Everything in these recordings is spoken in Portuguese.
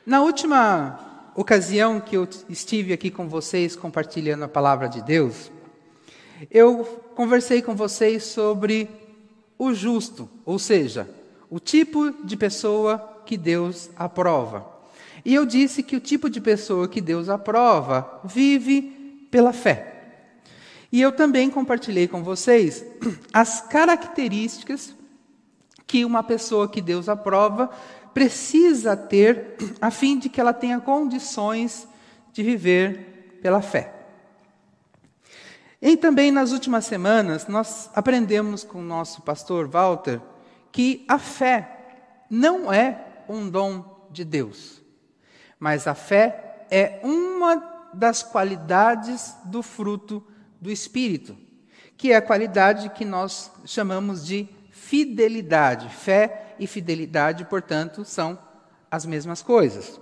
Na última ocasião que eu estive aqui com vocês compartilhando a palavra de Deus, eu conversei com vocês sobre o justo, ou seja, o tipo de pessoa que Deus aprova. E eu disse que o tipo de pessoa que Deus aprova vive pela fé. E eu também compartilhei com vocês as características que uma pessoa que Deus aprova precisa ter a fim de que ela tenha condições de viver pela fé. E também nas últimas semanas nós aprendemos com o nosso pastor Walter que a fé não é um dom de Deus, mas a fé é uma das qualidades do fruto do Espírito, que é a qualidade que nós chamamos de fidelidade. Fé e fidelidade, portanto, são as mesmas coisas.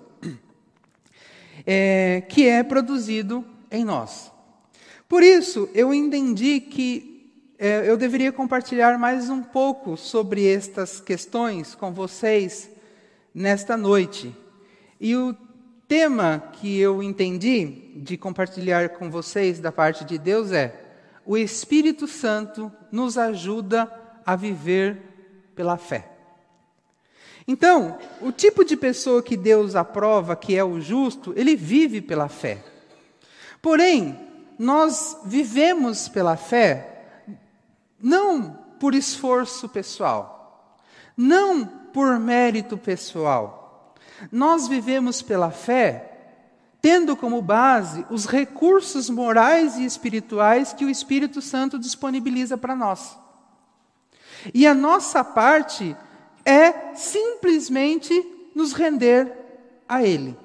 Que é produzido em nós. Por isso, eu entendi que eu deveria compartilhar mais um pouco sobre estas questões com vocês nesta noite. E o tema que eu entendi de compartilhar com vocês da parte de Deus é: o Espírito Santo nos ajuda a viver pela fé. Então, o tipo de pessoa que Deus aprova, que é o justo, ele vive pela fé. Porém, nós vivemos pela fé não por esforço pessoal, não por mérito pessoal. Nós vivemos pela fé tendo como base os recursos morais e espirituais que o Espírito Santo disponibiliza para nós. E a nossa parte é simplesmente nos render a Ele.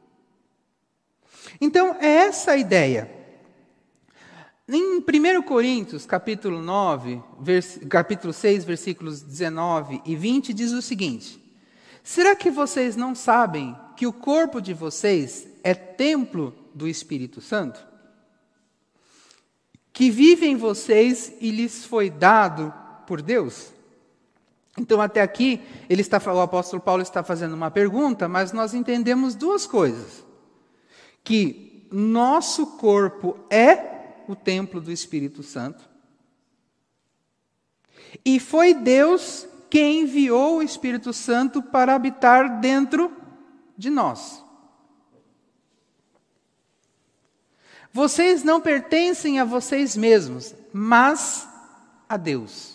Então, é essa a ideia. Em 1 Coríntios, capítulo 6, versículos 19 e 20, diz o seguinte: será que vocês não sabem que o corpo de vocês é templo do Espírito Santo, que vive em vocês e lhes foi dado por Deus? Então, até aqui, o apóstolo Paulo está fazendo uma pergunta, mas nós entendemos duas coisas: que nosso corpo é o templo do Espírito Santo, e foi Deus quem enviou o Espírito Santo para habitar dentro de nós. Vocês não pertencem a vocês mesmos, mas a Deus.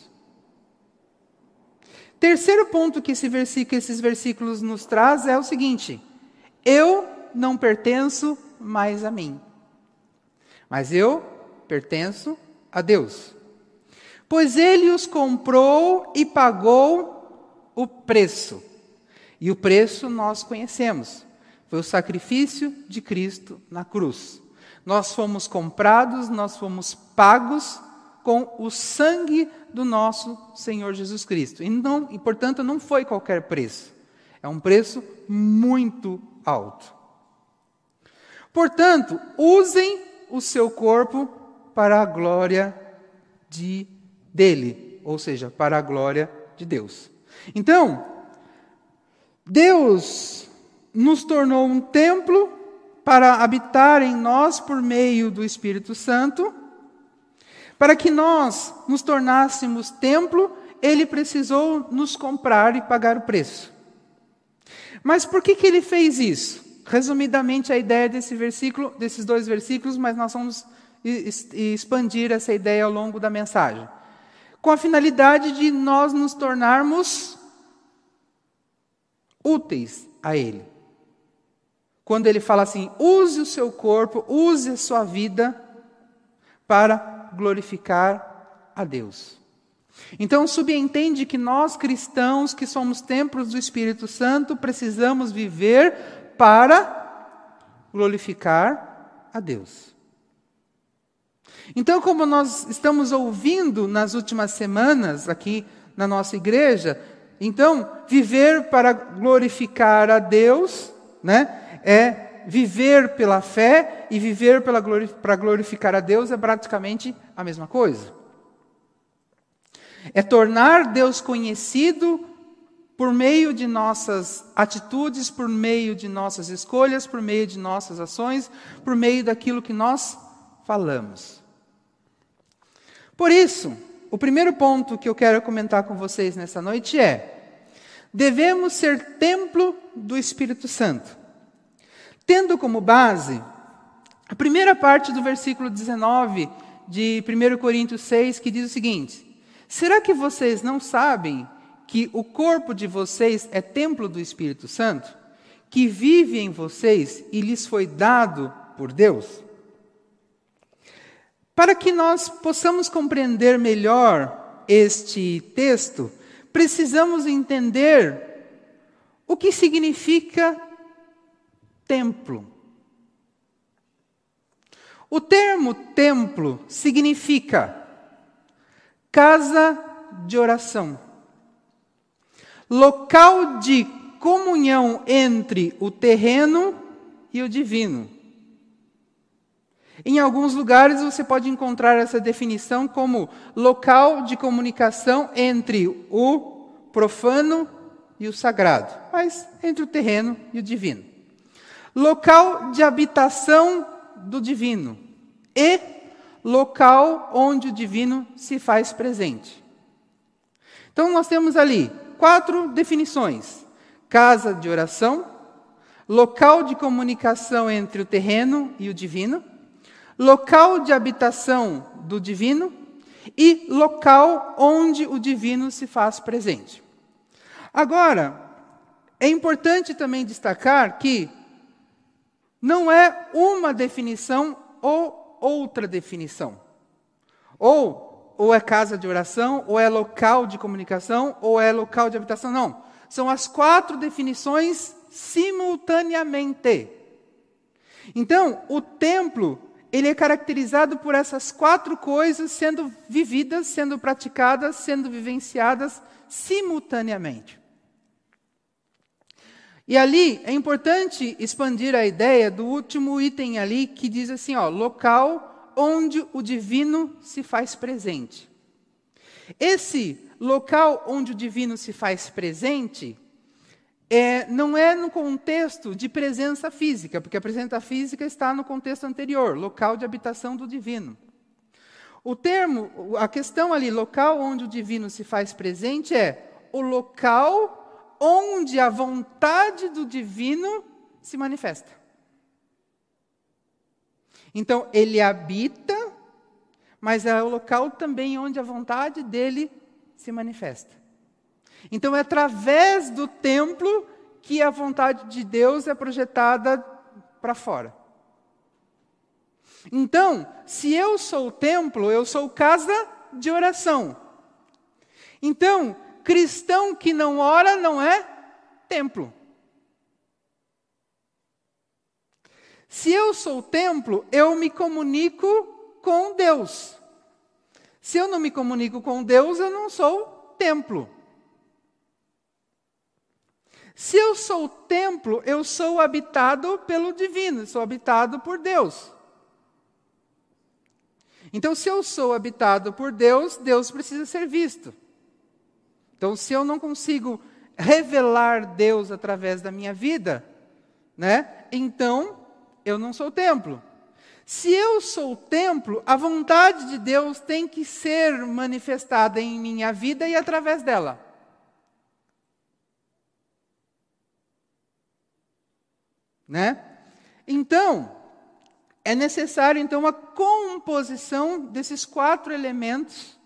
Terceiro ponto que esses versículos nos traz é o seguinte: eu não pertenço mais a mim, mas eu pertenço a Deus. Pois Ele os comprou e pagou o preço. E o preço nós conhecemos. Foi o sacrifício de Cristo na cruz. Nós fomos comprados, nós fomos pagos com o sangue do nosso Senhor Jesus Cristo. E portanto, não foi qualquer preço. É um preço muito alto. Portanto, usem o seu corpo para a glória dele, ou seja, para a glória de Deus. Então, Deus nos tornou um templo para habitar em nós por meio do Espírito Santo. Para que nós nos tornássemos templo, Ele precisou nos comprar e pagar o preço. Mas por que Ele fez isso? Resumidamente, a ideia desses dois versículos, mas nós vamos expandir essa ideia ao longo da mensagem. Com a finalidade de nós nos tornarmos úteis a Ele. Quando Ele fala assim: use o seu corpo, use a sua vida para glorificar a Deus. Então, subentende que nós cristãos, que somos templos do Espírito Santo, precisamos viver para glorificar a Deus. Então, como nós estamos ouvindo nas últimas semanas aqui na nossa igreja, então, viver para glorificar a Deus, é viver pela fé, e viver para glorificar a Deus é praticamente a mesma coisa. É tornar Deus conhecido por meio de nossas atitudes, por meio de nossas escolhas, por meio de nossas ações, por meio daquilo que nós falamos. Por isso, o primeiro ponto que eu quero comentar com vocês nessa noite é: devemos ser templo do Espírito Santo. Tendo como base a primeira parte do versículo 19 de 1 Coríntios 6, que diz o seguinte: será que vocês não sabem que o corpo de vocês é templo do Espírito Santo, que vive em vocês e lhes foi dado por Deus? Para que nós possamos compreender melhor este texto, precisamos entender o que significa templo. O termo templo significa casa de oração, local de comunhão entre o terreno e o divino. Em alguns lugares você pode encontrar essa definição como local de comunicação entre o profano e o sagrado, mas entre o terreno e o divino. Local de habitação do divino e local onde o divino se faz presente. Então nós temos ali 4 definições: casa de oração, local de comunicação entre o terreno e o divino, local de habitação do divino e local onde o divino se faz presente. Agora, é importante também destacar que não é uma definição ou outra definição. Ou é casa de oração, ou é local de comunicação, ou é local de habitação. Não. São as 4 definições simultaneamente. Então, o templo, ele é caracterizado por essas 4 coisas sendo vividas, sendo praticadas, sendo vivenciadas simultaneamente. E ali é importante expandir a ideia do último item ali, que diz assim, local onde o divino se faz presente. Esse local onde o divino se faz presente não é no contexto de presença física, porque a presença física está no contexto anterior, local de habitação do divino. A questão ali, local onde o divino se faz presente, é o local onde a vontade do divino se manifesta. Então, ele habita, mas é o local também onde a vontade dele se manifesta. Então, é através do templo que a vontade de Deus é projetada para fora. Então, se eu sou o templo, eu sou casa de oração. Então, cristão que não ora não é templo. Se eu sou o templo, eu me comunico com Deus. Se eu não me comunico com Deus, eu não sou templo. Se eu sou o templo, eu sou habitado pelo divino, sou habitado por Deus. Então, se eu sou habitado por Deus, Deus precisa ser visto. Então, se eu não consigo revelar Deus através da minha vida, então eu não sou templo. Se eu sou templo, a vontade de Deus tem que ser manifestada em minha vida e através dela. Então, é necessário então a composição desses 4 elementos,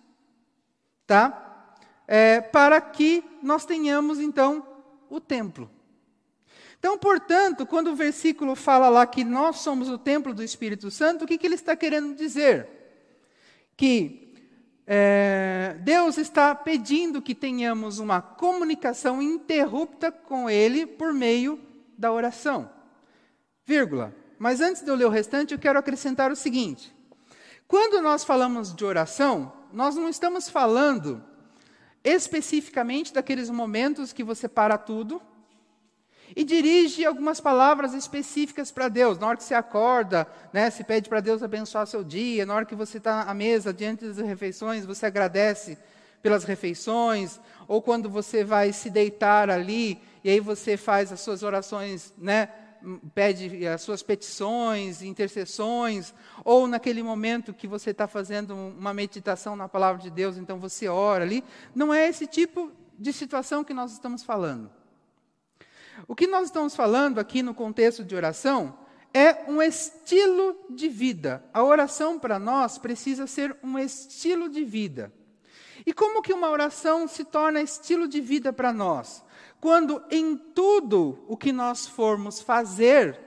para que nós tenhamos, então, o templo. Então, portanto, quando o versículo fala lá que nós somos o templo do Espírito Santo, o que ele está querendo dizer? Que Deus está pedindo que tenhamos uma comunicação ininterrupta com Ele por meio da oração. Mas antes de eu ler o restante, eu quero acrescentar o seguinte. Quando nós falamos de oração, nós não estamos falando especificamente daqueles momentos que você para tudo e dirige algumas palavras específicas para Deus. Na hora que você acorda, se pede para Deus abençoar seu dia. Na hora que você está à mesa, diante das refeições, você agradece pelas refeições, ou quando você vai se deitar ali, e aí você faz as suas orações, né? Pede as suas petições, intercessões, ou naquele momento que você está fazendo uma meditação na palavra de Deus, então você ora ali. Não é esse tipo de situação que nós estamos falando. O que nós estamos falando aqui no contexto de oração é um estilo de vida. A oração para nós precisa ser um estilo de vida. E como que uma oração se torna estilo de vida para nós? Quando em tudo o que nós formos fazer,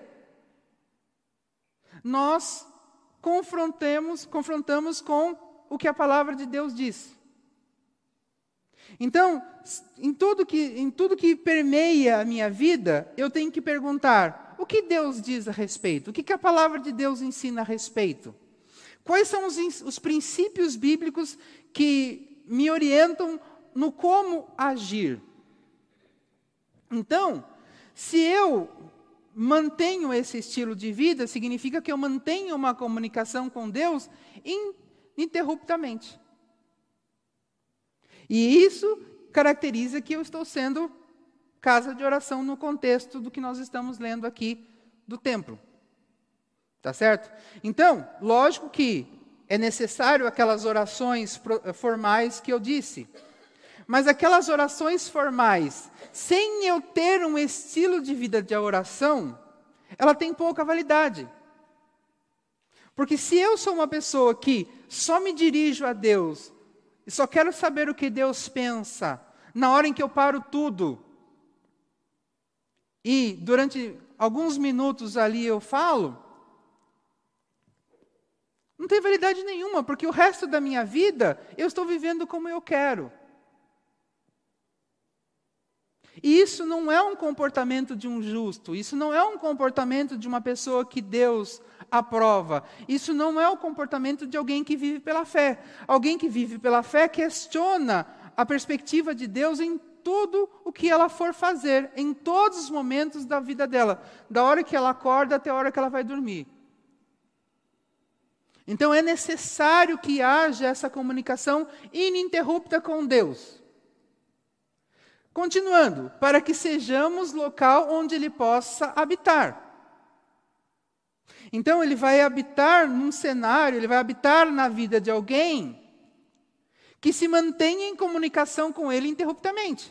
nós confrontamos com o que a palavra de Deus diz. Então, em tudo que permeia a minha vida, eu tenho que perguntar, o que Deus diz a respeito? O que a palavra de Deus ensina a respeito? Quais são os princípios bíblicos que me orientam no como agir? Então, se eu mantenho esse estilo de vida, significa que eu mantenho uma comunicação com Deus ininterruptamente. E isso caracteriza que eu estou sendo casa de oração no contexto do que nós estamos lendo aqui do templo. Tá certo? Então, lógico que é necessário aquelas orações formais que eu disse. Mas aquelas orações formais, sem eu ter um estilo de vida de oração, ela tem pouca validade. Porque se eu sou uma pessoa que só me dirijo a Deus, e só quero saber o que Deus pensa, na hora em que eu paro tudo, e durante alguns minutos ali eu falo, não tem validade nenhuma, porque o resto da minha vida eu estou vivendo como eu quero. E isso não é um comportamento de um justo, isso não é um comportamento de uma pessoa que Deus aprova, isso não é o comportamento de alguém que vive pela fé. Alguém que vive pela fé questiona a perspectiva de Deus em tudo o que ela for fazer, em todos os momentos da vida dela, da hora que ela acorda até a hora que ela vai dormir. Então é necessário que haja essa comunicação ininterrupta com Deus. Continuando, para que sejamos local onde Ele possa habitar. Então Ele vai habitar num cenário, Ele vai habitar na vida de alguém que se mantenha em comunicação com Ele interruptamente.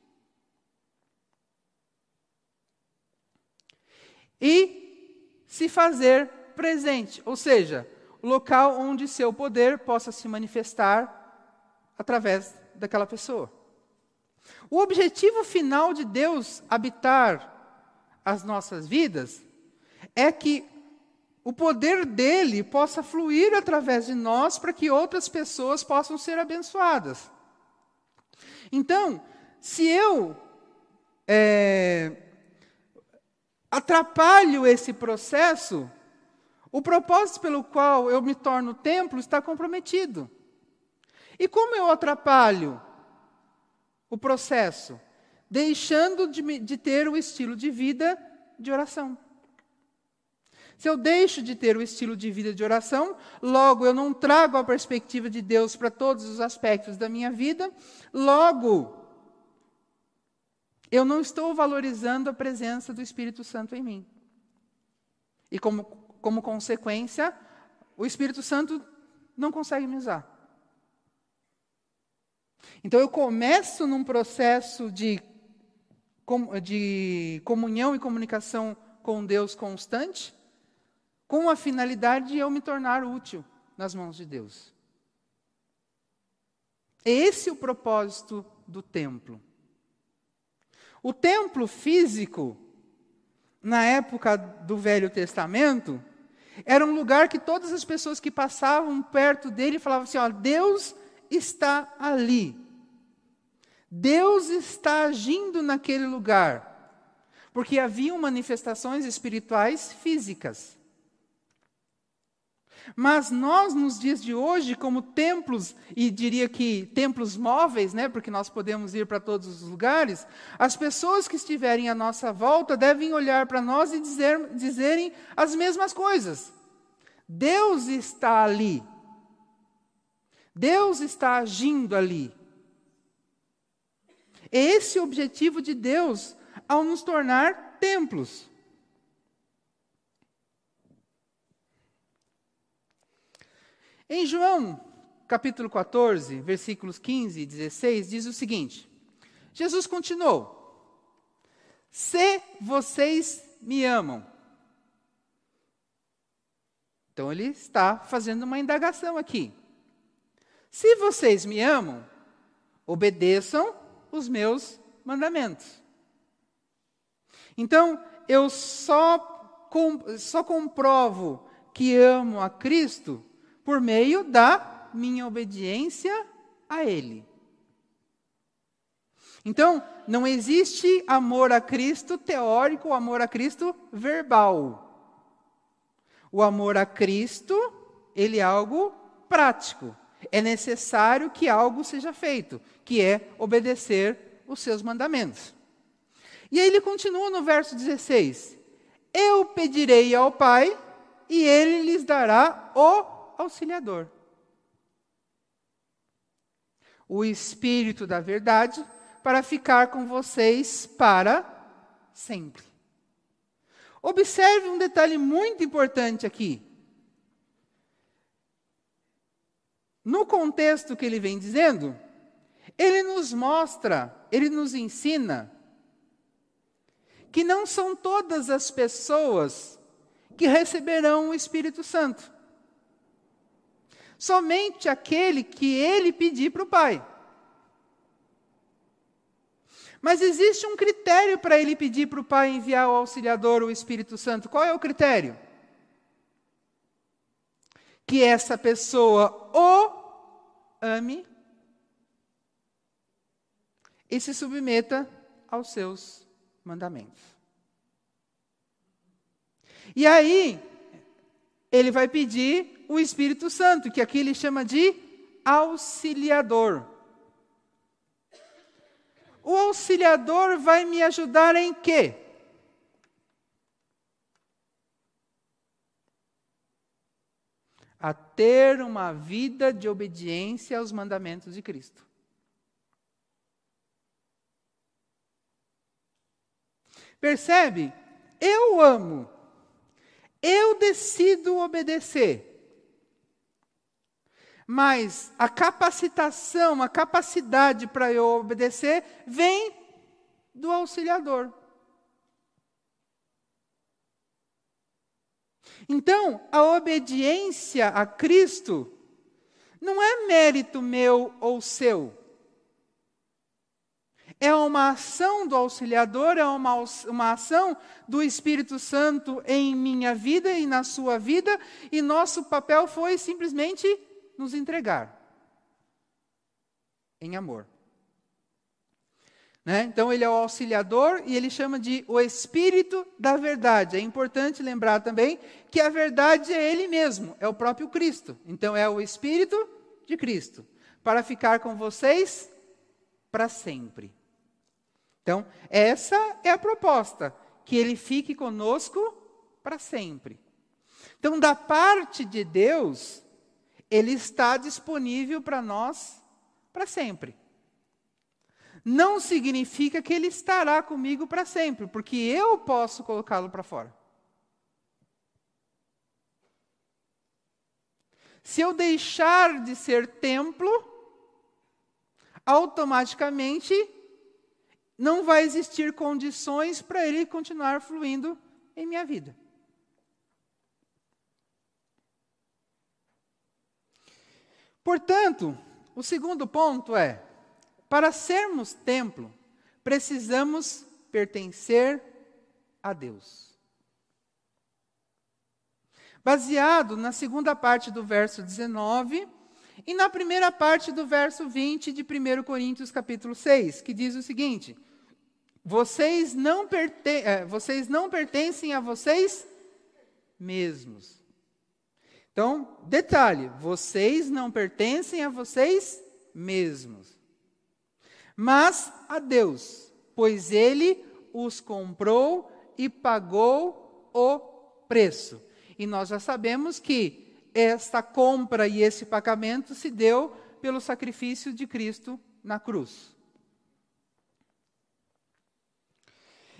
E se fazer presente, ou seja, o local onde seu poder possa se manifestar através daquela pessoa. O objetivo final de Deus habitar as nossas vidas é que o poder dele possa fluir através de nós para que outras pessoas possam ser abençoadas. Então, se eu atrapalho esse processo, o propósito pelo qual eu me torno templo está comprometido. E como eu atrapalho o processo? Deixando de ter o estilo de vida de oração. Se eu deixo de ter o estilo de vida de oração, logo eu não trago a perspectiva de Deus para todos os aspectos da minha vida, logo eu não estou valorizando a presença do Espírito Santo em mim. E como consequência, o Espírito Santo não consegue me usar. Então eu começo num processo de comunhão e comunicação com Deus constante, com a finalidade de eu me tornar útil nas mãos de Deus. Esse é o propósito do templo. O templo físico, na época do Velho Testamento, era um lugar que todas as pessoas que passavam perto dele falavam assim, ó, Deus está ali. Deus está agindo naquele lugar. Porque haviam manifestações espirituais físicas. Mas nós, nos dias de hoje, como templos, e diria que templos móveis, né, porque nós podemos ir para todos os lugares, as pessoas que estiverem à nossa volta devem olhar para nós e dizerem as mesmas coisas. Deus está ali. Deus está agindo ali. É esse o objetivo de Deus ao nos tornar templos. Em João, capítulo 14, versículos 15 e 16, diz o seguinte: Jesus continuou: se vocês me amam. Então ele está fazendo uma indagação aqui. Se vocês me amam, obedeçam os meus mandamentos. Então, eu só comprovo que amo a Cristo por meio da minha obediência a Ele. Então, não existe amor a Cristo teórico, amor a Cristo verbal. O amor a Cristo, ele é algo prático. É necessário que algo seja feito, que é obedecer os seus mandamentos. E aí ele continua no verso 16: eu pedirei ao Pai, e Ele lhes dará o Auxiliador, o Espírito da verdade, para ficar com vocês para sempre. Observe um detalhe muito importante aqui. No contexto que ele vem dizendo, ele nos mostra, ele nos ensina que não são todas as pessoas que receberão o Espírito Santo. Somente aquele que ele pedir para o Pai. Mas existe um critério para ele pedir para o Pai enviar o Auxiliador, o Espírito Santo. Qual é o critério? Que essa pessoa o ame e se submeta aos seus mandamentos. E aí, ele vai pedir o Espírito Santo, que aqui ele chama de Auxiliador. O Auxiliador vai me ajudar em quê? A ter uma vida de obediência aos mandamentos de Cristo. Percebe? Eu amo. Eu decido obedecer. Mas a capacitação, a capacidade para eu obedecer vem do Auxiliador. Então, a obediência a Cristo não é mérito meu ou seu. É uma ação do Auxiliador, é uma ação do Espírito Santo em minha vida e na sua vida, e nosso papel foi simplesmente nos entregar em amor. Né? Então ele é o Auxiliador e ele chama de o Espírito da verdade. É importante lembrar também que a verdade é Ele mesmo, é o próprio Cristo. Então é o Espírito de Cristo, para ficar com vocês para sempre. Então essa é a proposta, que Ele fique conosco para sempre. Então da parte de Deus, Ele está disponível para nós para sempre. Não significa que Ele estará comigo para sempre, porque eu posso colocá-lo para fora. Se eu deixar de ser templo, automaticamente não vai existir condições para Ele continuar fluindo em minha vida. Portanto, o segundo ponto é: para sermos templo, precisamos pertencer a Deus. Baseado na segunda parte do verso 19 e na primeira parte do verso 20 de 1 Coríntios capítulo 6, que diz o seguinte: vocês não pertencem a vocês mesmos. Então, detalhe, vocês não pertencem a vocês mesmos, mas a Deus, pois Ele os comprou e pagou o preço. E nós já sabemos que esta compra e esse pagamento se deu pelo sacrifício de Cristo na cruz.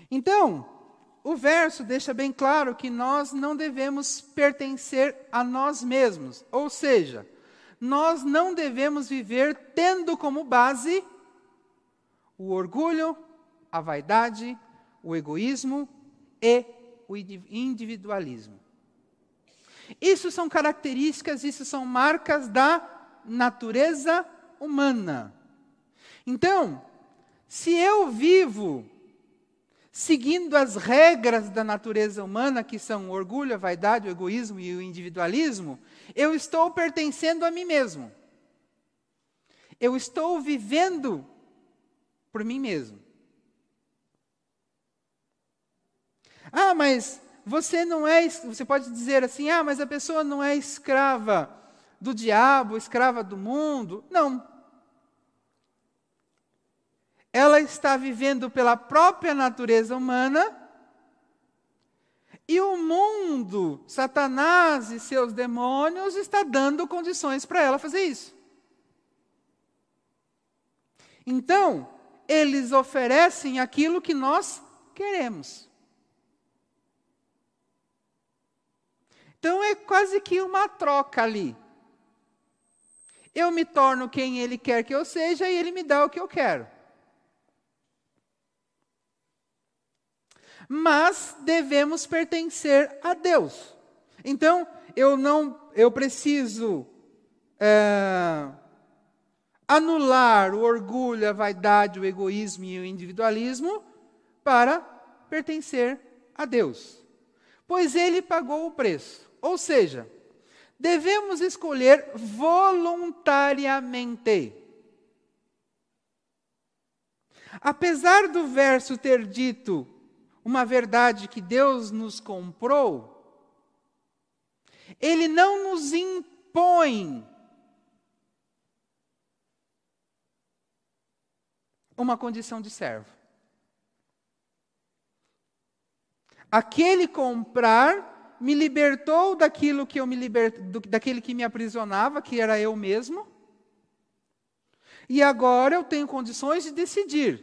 Então, o verso deixa bem claro que nós não devemos pertencer a nós mesmos. Ou seja, nós não devemos viver tendo como base o orgulho, a vaidade, o egoísmo e o individualismo. Isso são características, isso são marcas da natureza humana. Então, se eu vivo seguindo as regras da natureza humana, que são o orgulho, a vaidade, o egoísmo e o individualismo, eu estou pertencendo a mim mesmo. Eu estou vivendo por mim mesmo. Ah, mas você não é... Você pode dizer assim, mas a pessoa não é escrava do diabo, escrava do mundo. Não. Ela está vivendo pela própria natureza humana, e o mundo, Satanás e seus demônios, está dando condições para ela fazer isso. Então, eles oferecem aquilo que nós queremos. Então, é quase que uma troca ali. Eu me torno quem ele quer que eu seja, e ele me dá o que eu quero. Mas devemos pertencer a Deus. Então, eu preciso anular o orgulho, a vaidade, o egoísmo e o individualismo para pertencer a Deus. Pois Ele pagou o preço. Ou seja, devemos escolher voluntariamente. Apesar do verso ter dito uma verdade que Deus nos comprou, Ele não nos impõe uma condição de servo. Aquele comprar me libertou daquilo que daquele que me aprisionava, que era eu mesmo, e agora eu tenho condições de decidir.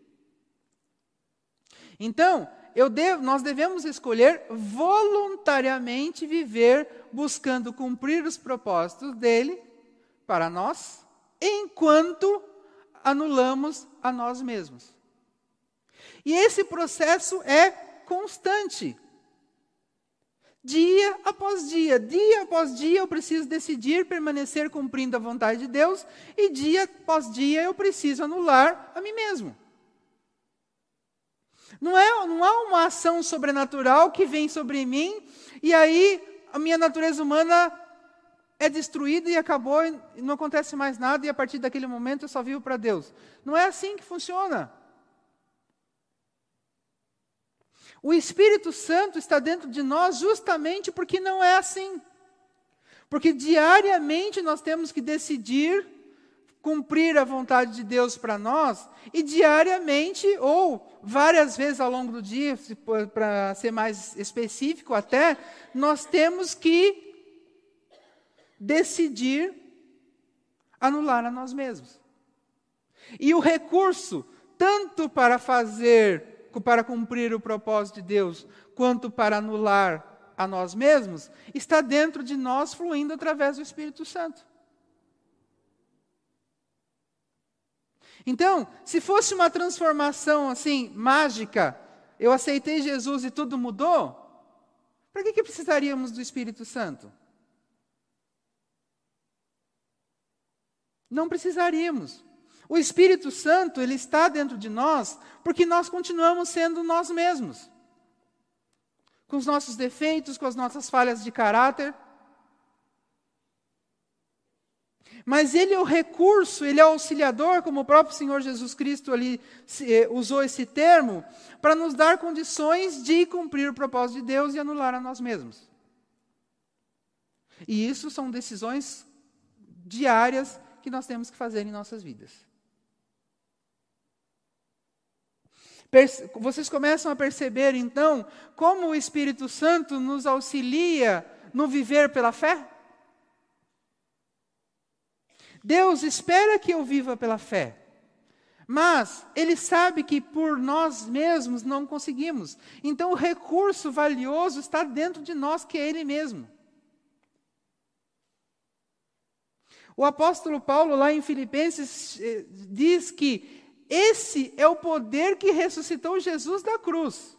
Então, nós devemos escolher voluntariamente viver buscando cumprir os propósitos dele para nós, enquanto anulamos a nós mesmos. E esse processo é constante. Dia após dia eu preciso decidir permanecer cumprindo a vontade de Deus, e dia após dia eu preciso anular a mim mesmo. Não há uma ação sobrenatural que vem sobre mim, e aí a minha natureza humana é destruída e acabou, e não acontece mais nada, e a partir daquele momento eu só vivo para Deus. Não é assim que funciona. O Espírito Santo está dentro de nós justamente porque não é assim. Porque diariamente nós temos que decidir cumprir a vontade de Deus para nós, e diariamente, ou várias vezes ao longo do dia, para ser mais específico até, nós temos que decidir anular a nós mesmos. E o recurso, tanto para cumprir o propósito de Deus, quanto para anular a nós mesmos, está dentro de nós, fluindo através do Espírito Santo. Então, se fosse uma transformação assim, mágica, eu aceitei Jesus e tudo mudou, para que precisaríamos do Espírito Santo? Não precisaríamos. O Espírito Santo, ele está dentro de nós, porque nós continuamos sendo nós mesmos. Com os nossos defeitos, com as nossas falhas de caráter. Mas ele é o recurso, ele é o auxiliador, como o próprio Senhor Jesus Cristo ali usou esse termo, para nos dar condições de cumprir o propósito de Deus e anular a nós mesmos. E isso são decisões diárias que nós temos que fazer em nossas vidas. Vocês começam a perceber, então, como o Espírito Santo nos auxilia no viver pela fé? Deus espera que eu viva pela fé, Mas ele sabe que por nós mesmos não conseguimos. Então o recurso valioso está dentro de nós, que é ele mesmo. O apóstolo Paulo, lá em Filipenses, diz que esse é o poder que ressuscitou Jesus da cruz.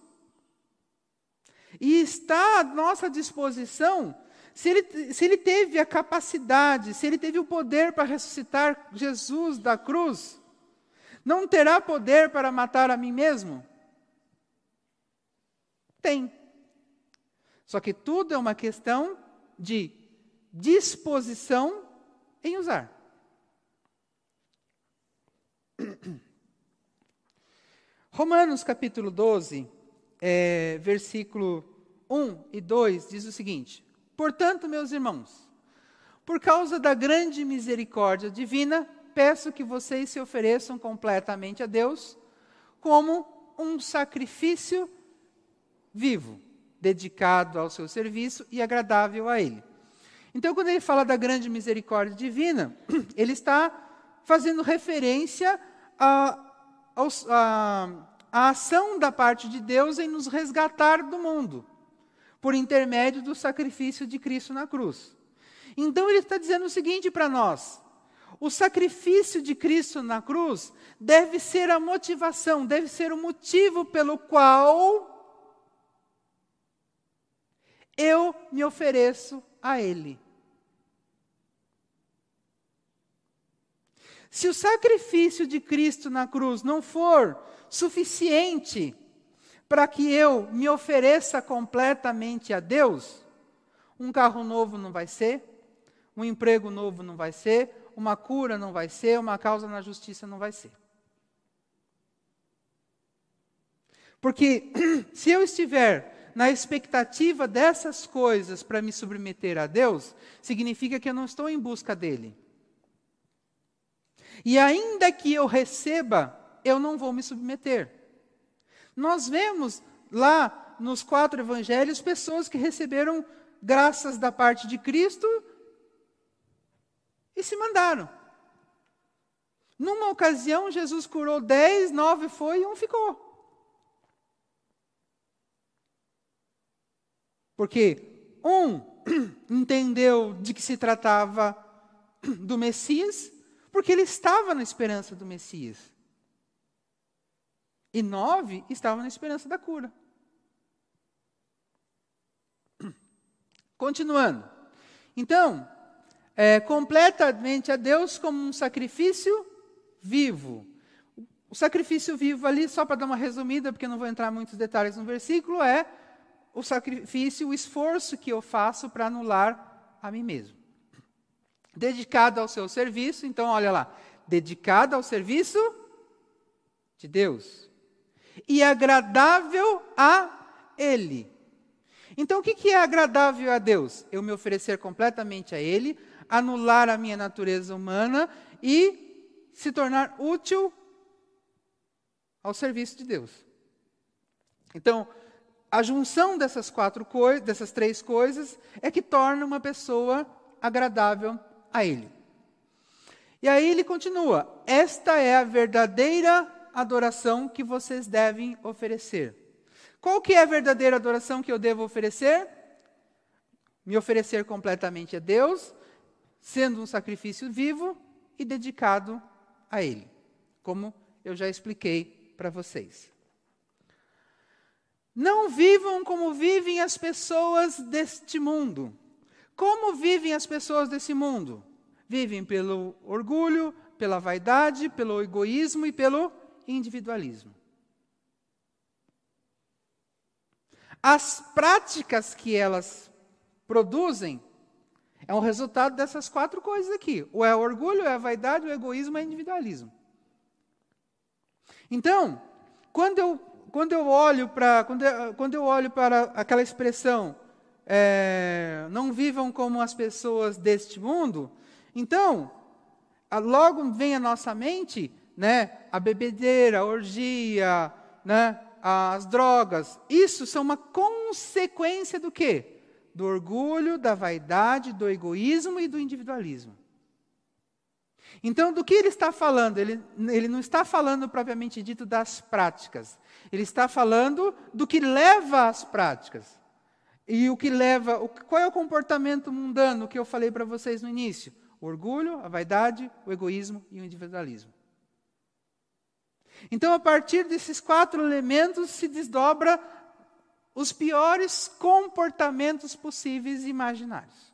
E está à nossa disposição, se ele teve a capacidade, se ele teve o poder para ressuscitar Jesus da cruz, não terá poder para matar a mim mesmo? Tem. Só que tudo é uma questão de disposição em usar. Romanos capítulo 12, versículo 1 e 2, diz o seguinte: portanto, meus irmãos, por causa da grande misericórdia divina, peço que vocês se ofereçam completamente a Deus como um sacrifício vivo, dedicado ao seu serviço e agradável a Ele. Então, quando ele fala da grande misericórdia divina, ele está fazendo referência à ação da parte de Deus em nos resgatar do mundo, por intermédio do sacrifício de Cristo na cruz. Então, ele está dizendo o seguinte para nós: o sacrifício de Cristo na cruz deve ser a motivação, deve ser o motivo pelo qual eu me ofereço a Ele. Se o sacrifício de Cristo na cruz não for suficiente para que eu me ofereça completamente a Deus, um carro novo não vai ser, um emprego novo não vai ser, uma cura não vai ser, uma causa na justiça não vai ser. Porque se eu estiver na expectativa dessas coisas para me submeter a Deus, significa que eu não estou em busca dele. E ainda que eu receba, eu não vou me submeter. Nós vemos lá nos 4 evangelhos pessoas que receberam graças da parte de Cristo e se mandaram. Numa ocasião, Jesus curou 10, 9 foi e 1 ficou. Porque um entendeu de que se tratava do Messias, porque ele estava na esperança do Messias. E 9 estavam na esperança da cura. Continuando. Então, completamente a Deus como um sacrifício vivo. O sacrifício vivo ali, só para dar uma resumida, porque eu não vou entrar em muitos detalhes no versículo, é o sacrifício, o esforço que eu faço para anular a mim mesmo. Dedicado ao seu serviço, então olha lá, dedicado ao serviço de Deus. E agradável a Ele. Então o que é agradável a Deus? Eu me oferecer completamente a Ele, anular a minha natureza humana e se tornar útil ao serviço de Deus. Então, a junção dessas 3 coisas é que torna uma pessoa agradável a Ele. E aí ele continua: esta é a verdadeira adoração que vocês devem oferecer. Qual que é a verdadeira adoração que eu devo oferecer? Me oferecer completamente a Deus, sendo um sacrifício vivo e dedicado a Ele, como eu já expliquei para vocês. Não vivam como vivem as pessoas deste mundo. Como vivem as pessoas desse mundo? Vivem pelo orgulho, pela vaidade, pelo egoísmo e pelo individualismo. As práticas que elas produzem é um resultado dessas 4 coisas aqui. Ou é o orgulho, é a vaidade, o egoísmo, é o individualismo. Então, quando eu olho para aquela expressão, não vivam como as pessoas deste mundo, então, logo vem à nossa mente, né, a bebedeira, a orgia, né, as drogas. Isso são uma consequência do quê? Do orgulho, da vaidade, do egoísmo e do individualismo. Então, do que ele está falando? Ele não está falando propriamente dito das práticas. Ele está falando do que leva às práticas. E o que leva, qual é o comportamento mundano que eu falei para vocês no início? O orgulho, a vaidade, o egoísmo e o individualismo. Então, a partir desses 4 elementos se desdobra os piores comportamentos possíveis e imaginários.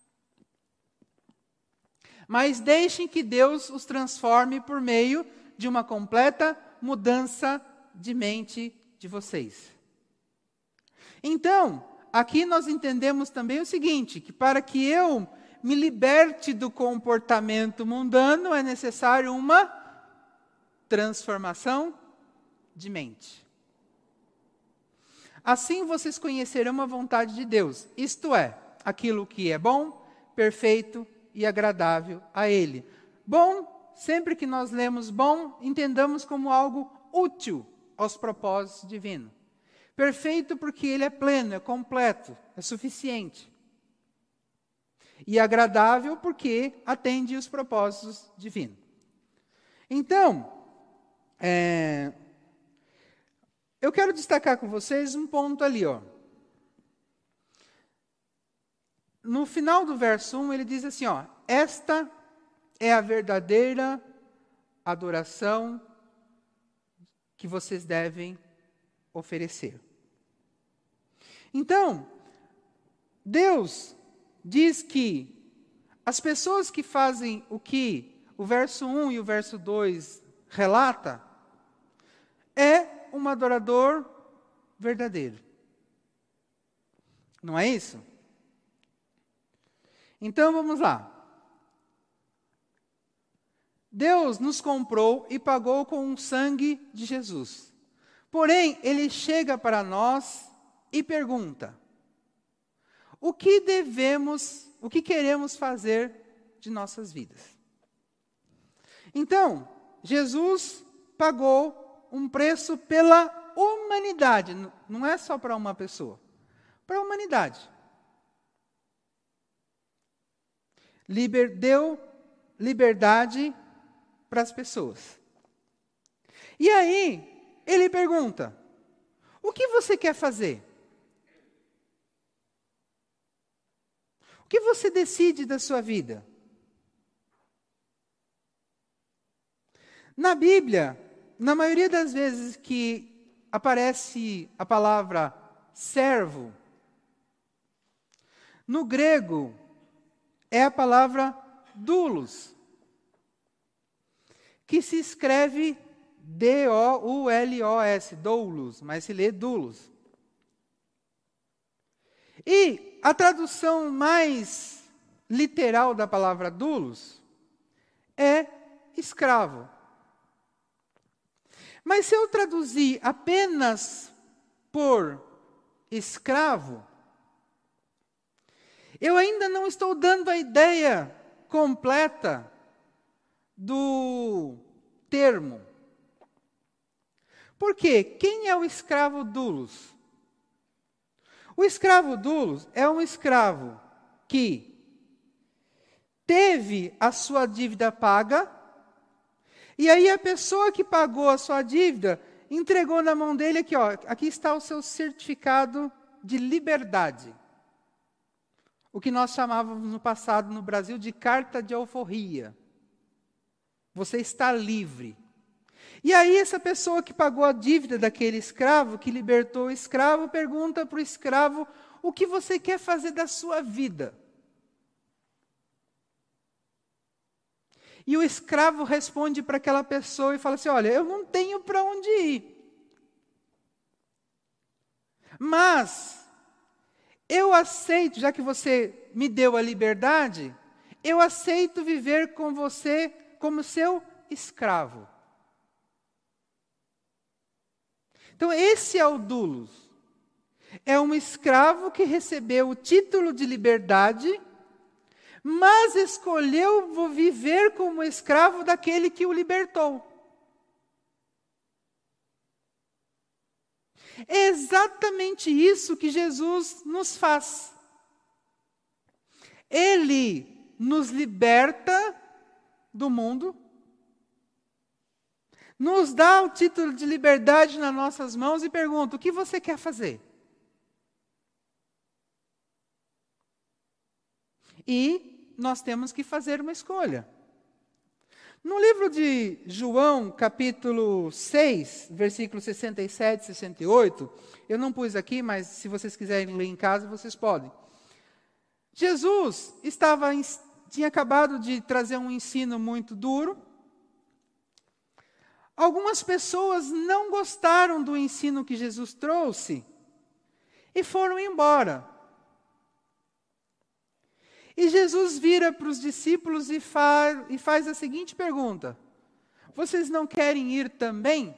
Mas deixem que Deus os transforme por meio de uma completa mudança de mente de vocês. Então, aqui nós entendemos também o seguinte, que para que eu me liberte do comportamento mundano, é necessário uma transformação de mente. Assim vocês conhecerão a vontade de Deus, isto é, aquilo que é bom, perfeito e agradável a Ele. Bom, sempre que nós lemos bom, entendamos como algo útil aos propósitos divinos. Perfeito porque Ele é pleno, é completo, é suficiente. E agradável porque atende os propósitos divinos. Então, eu quero destacar com vocês um ponto ali, ó. No final do verso 1, ele diz assim, ó, esta é a verdadeira adoração que vocês devem oferecer. Então, Deus diz que as pessoas que fazem o que o verso 1 e o verso 2 relata, é um adorador verdadeiro. Não é isso? Então vamos lá. Deus nos comprou e pagou com o sangue de Jesus. Porém, Ele chega para nós e pergunta: o que queremos fazer de nossas vidas? Então, Jesus pagou um preço pela humanidade, não é só para uma pessoa, para a humanidade. Deu liberdade para as pessoas. E aí, ele pergunta: o que você quer fazer? O que você decide da sua vida? Na Bíblia, na maioria das vezes que aparece a palavra servo, no grego é a palavra doulos, que se escreve D-O-U-L-O-S, doulos, mas se lê doulos. E a tradução mais literal da palavra doulos é escravo. Mas se eu traduzir apenas por escravo, eu ainda não estou dando a ideia completa do termo. Por quê? Quem é o escravo doulos? O escravo doulos é um escravo que teve a sua dívida paga, e aí a pessoa que pagou a sua dívida entregou na mão dele aqui, ó, aqui está o seu certificado de liberdade. O que nós chamávamos no passado no Brasil de carta de alforria. Você está livre. E aí essa pessoa que pagou a dívida daquele escravo, que libertou o escravo, pergunta para o escravo: o que você quer fazer da sua vida? E o escravo responde para aquela pessoa e fala assim: olha, eu não tenho para onde ir. Mas eu aceito, já que você me deu a liberdade, eu aceito viver com você como seu escravo. Então esse é o doulos. É um escravo que recebeu o título de liberdade, mas escolheu viver como escravo daquele que o libertou. É exatamente isso que Jesus nos faz. Ele nos liberta do mundo, nos dá o título de liberdade nas nossas mãos e pergunta: o que você quer fazer? E nós temos que fazer uma escolha. No livro de João, capítulo 6, versículos 67 e 68, eu não pus aqui, mas se vocês quiserem ler em casa, vocês podem. Jesus tinha acabado de trazer um ensino muito duro. Algumas pessoas não gostaram do ensino que Jesus trouxe e foram embora. E Jesus vira para os discípulos e faz a seguinte pergunta: vocês não querem ir também?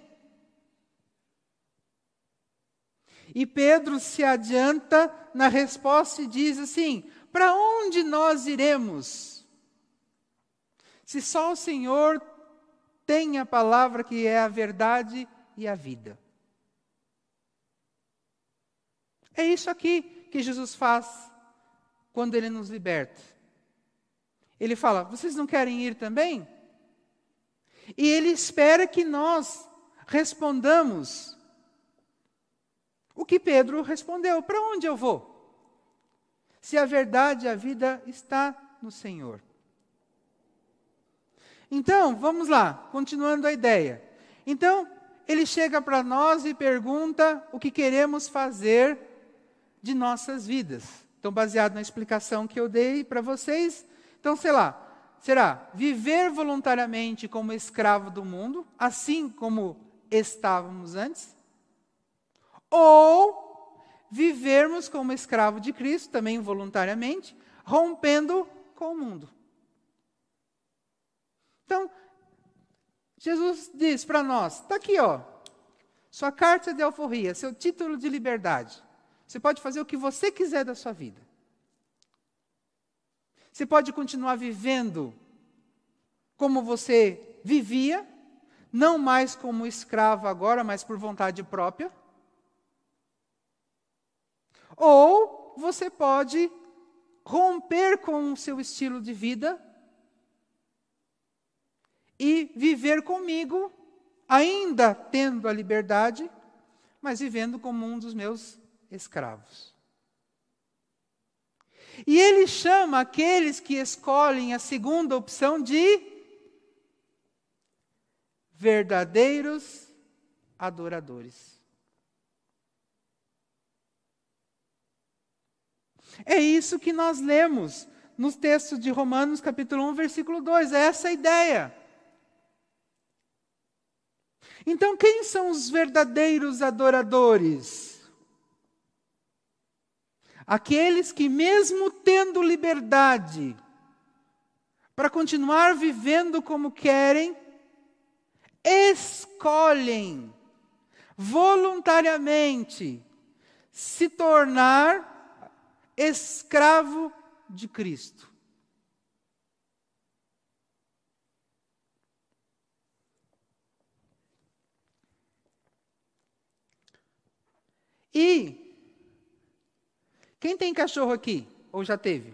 E Pedro se adianta na resposta e diz assim: para onde nós iremos? Se só o Senhor tem a palavra que é a verdade e a vida. É isso aqui que Jesus faz quando Ele nos liberta. Ele fala: vocês não querem ir também? E Ele espera que nós respondamos o que Pedro respondeu: para onde eu vou? Se a verdade e a vida está no Senhor. Então, vamos lá, continuando a ideia. Então, Ele chega para nós e pergunta o que queremos fazer de nossas vidas. Então, baseado na explicação que eu dei para vocês, então, será viver voluntariamente como escravo do mundo, assim como estávamos antes, ou vivermos como escravo de Cristo, também voluntariamente, rompendo com o mundo. Então, Jesus diz para nós: está aqui, sua carta de alforria, seu título de liberdade. Você pode fazer o que você quiser da sua vida. Você pode continuar vivendo como você vivia, não mais como escravo agora, mas por vontade própria. Ou você pode romper com o seu estilo de vida e viver comigo, ainda tendo a liberdade, mas vivendo como um dos meus escravos. E Ele chama aqueles que escolhem a segunda opção de verdadeiros adoradores. É isso que nós lemos nos textos de Romanos, capítulo 1, versículo 2. É essa a ideia. Então, quem são os verdadeiros adoradores? Aqueles que, mesmo tendo liberdade para continuar vivendo como querem, escolhem voluntariamente se tornar escravo de Cristo. E quem tem cachorro aqui? Ou já teve?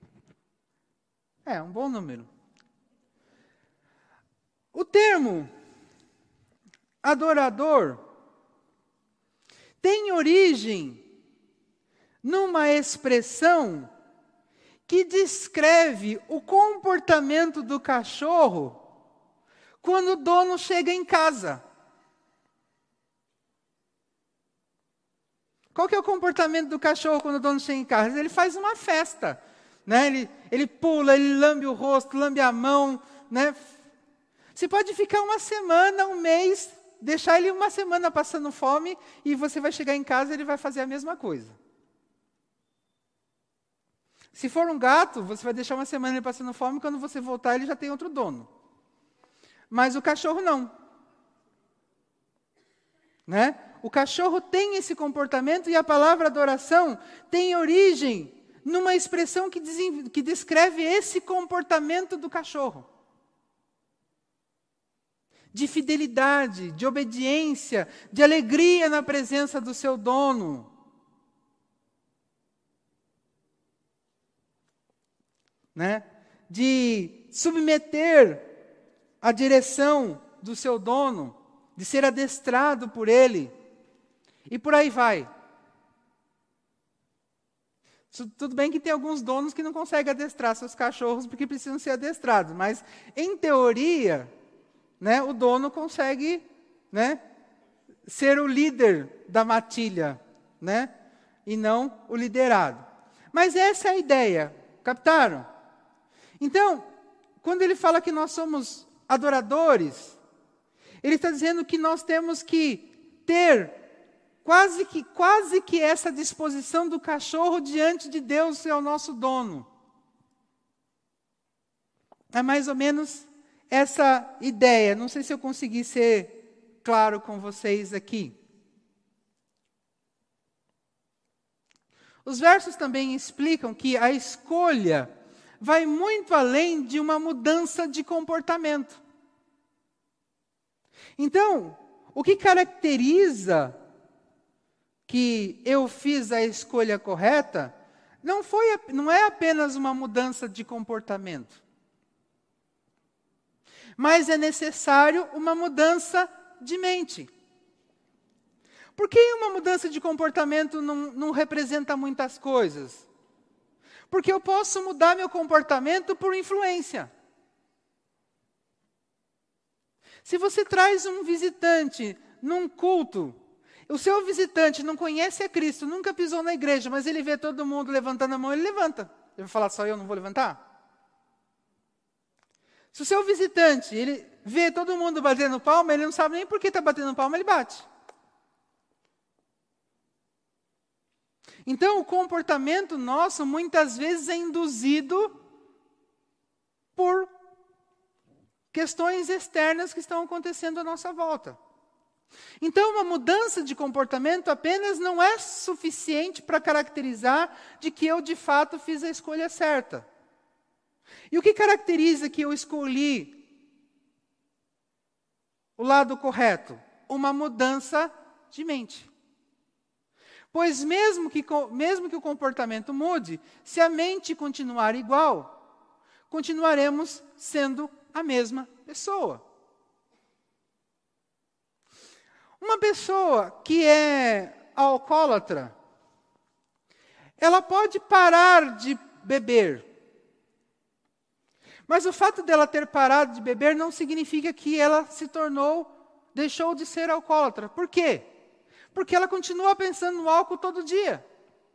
É, um bom número. O termo adorador tem origem numa expressão que descreve o comportamento do cachorro quando o dono chega em casa. Qual que é o comportamento do cachorro quando o dono chega em casa? Ele faz uma festa, né? Ele pula, ele lambe o rosto, lambe a mão, né? Você pode ficar uma semana, um mês, deixar ele uma semana passando fome e você vai chegar em casa e ele vai fazer a mesma coisa. Se for um gato, você vai deixar uma semana ele passando fome, quando você voltar ele já tem outro dono. Mas o cachorro não. Né? O cachorro tem esse comportamento e a palavra adoração tem origem numa expressão que descreve esse comportamento do cachorro. De fidelidade, de obediência, de alegria na presença do seu dono. Né? De submeter a direção do seu dono, de ser adestrado por ele, e por aí vai. Tudo bem que tem alguns donos que não conseguem adestrar seus cachorros porque precisam ser adestrados, mas, em teoria, né, o dono consegue, né, ser o líder da matilha, né, e não o liderado. Mas essa é a ideia, captaram? Então, quando ele fala que nós somos adoradores, ele está dizendo que nós temos que ter quase que essa disposição do cachorro diante de Deus, que é o nosso dono. É mais ou menos essa ideia. Não sei se eu consegui ser claro com vocês aqui. Os versos também explicam que a escolha vai muito além de uma mudança de comportamento. Então, o que caracteriza que eu fiz a escolha correta, não é apenas uma mudança de comportamento. Mas é necessário uma mudança de mente. Por que uma mudança de comportamento não representa muitas coisas? Porque eu posso mudar meu comportamento por influência. Se você traz um visitante num culto, o seu visitante não conhece a Cristo, nunca pisou na igreja, mas ele vê todo mundo levantando a mão, ele levanta. Ele vai falar, só eu não vou levantar? Se o seu visitante, ele vê todo mundo batendo palma, ele não sabe nem por que está batendo palma, ele bate. Então, o comportamento nosso, muitas vezes, é induzido por questões externas que estão acontecendo à nossa volta. Então, uma mudança de comportamento apenas não é suficiente para caracterizar de que eu, de fato, fiz a escolha certa. E o que caracteriza que eu escolhi o lado correto? Uma mudança de mente. Pois mesmo que o comportamento mude, se a mente continuar igual, continuaremos sendo a mesma pessoa. Uma pessoa que é alcoólatra, ela pode parar de beber. Mas o fato dela ter parado de beber não significa que ela deixou de ser alcoólatra. Por quê? Porque ela continua pensando no álcool todo dia.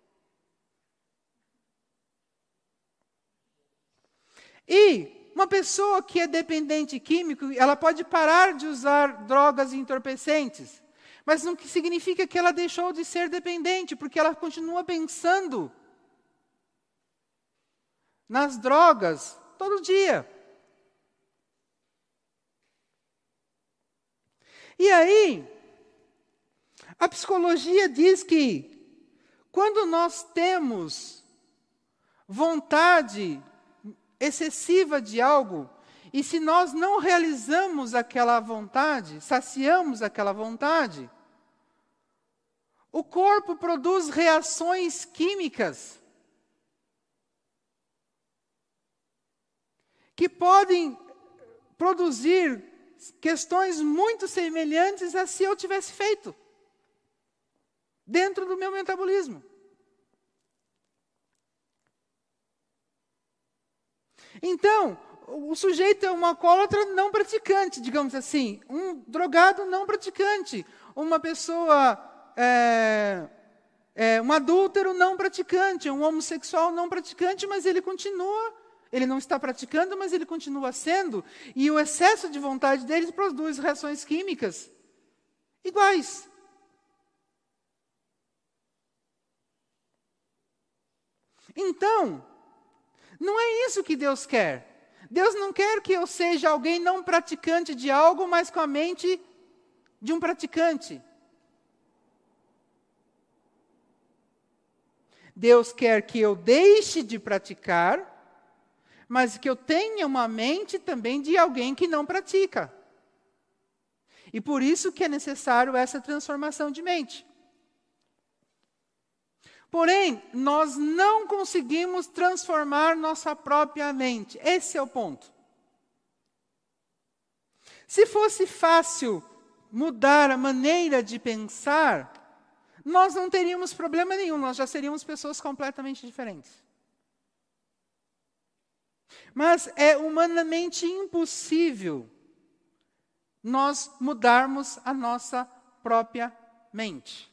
E uma pessoa que é dependente químico, ela pode parar de usar drogas entorpecentes, mas não significa que ela deixou de ser dependente, porque ela continua pensando nas drogas todo dia. E aí, a psicologia diz que quando nós temos vontade excessiva de algo, e se nós não realizamos aquela vontade, saciamos aquela vontade, o corpo produz reações químicas que podem produzir questões muito semelhantes a se eu tivesse feito dentro do meu metabolismo. Então, o sujeito é um alcoólatra não praticante, digamos assim, um drogado não praticante, uma pessoa, um adúltero não praticante, um homossexual não praticante, mas ele não está praticando, mas ele continua sendo, e o excesso de vontade dele produz reações químicas iguais. Então, não é isso que Deus quer. Deus não quer que eu seja alguém não praticante de algo, mas com a mente de um praticante. Deus quer que eu deixe de praticar, mas que eu tenha uma mente também de alguém que não pratica. E por isso que é necessário essa transformação de mente. Porém, nós não conseguimos transformar nossa própria mente. Esse é o ponto. Se fosse fácil mudar a maneira de pensar, nós não teríamos problema nenhum, nós já seríamos pessoas completamente diferentes. Mas é humanamente impossível nós mudarmos a nossa própria mente.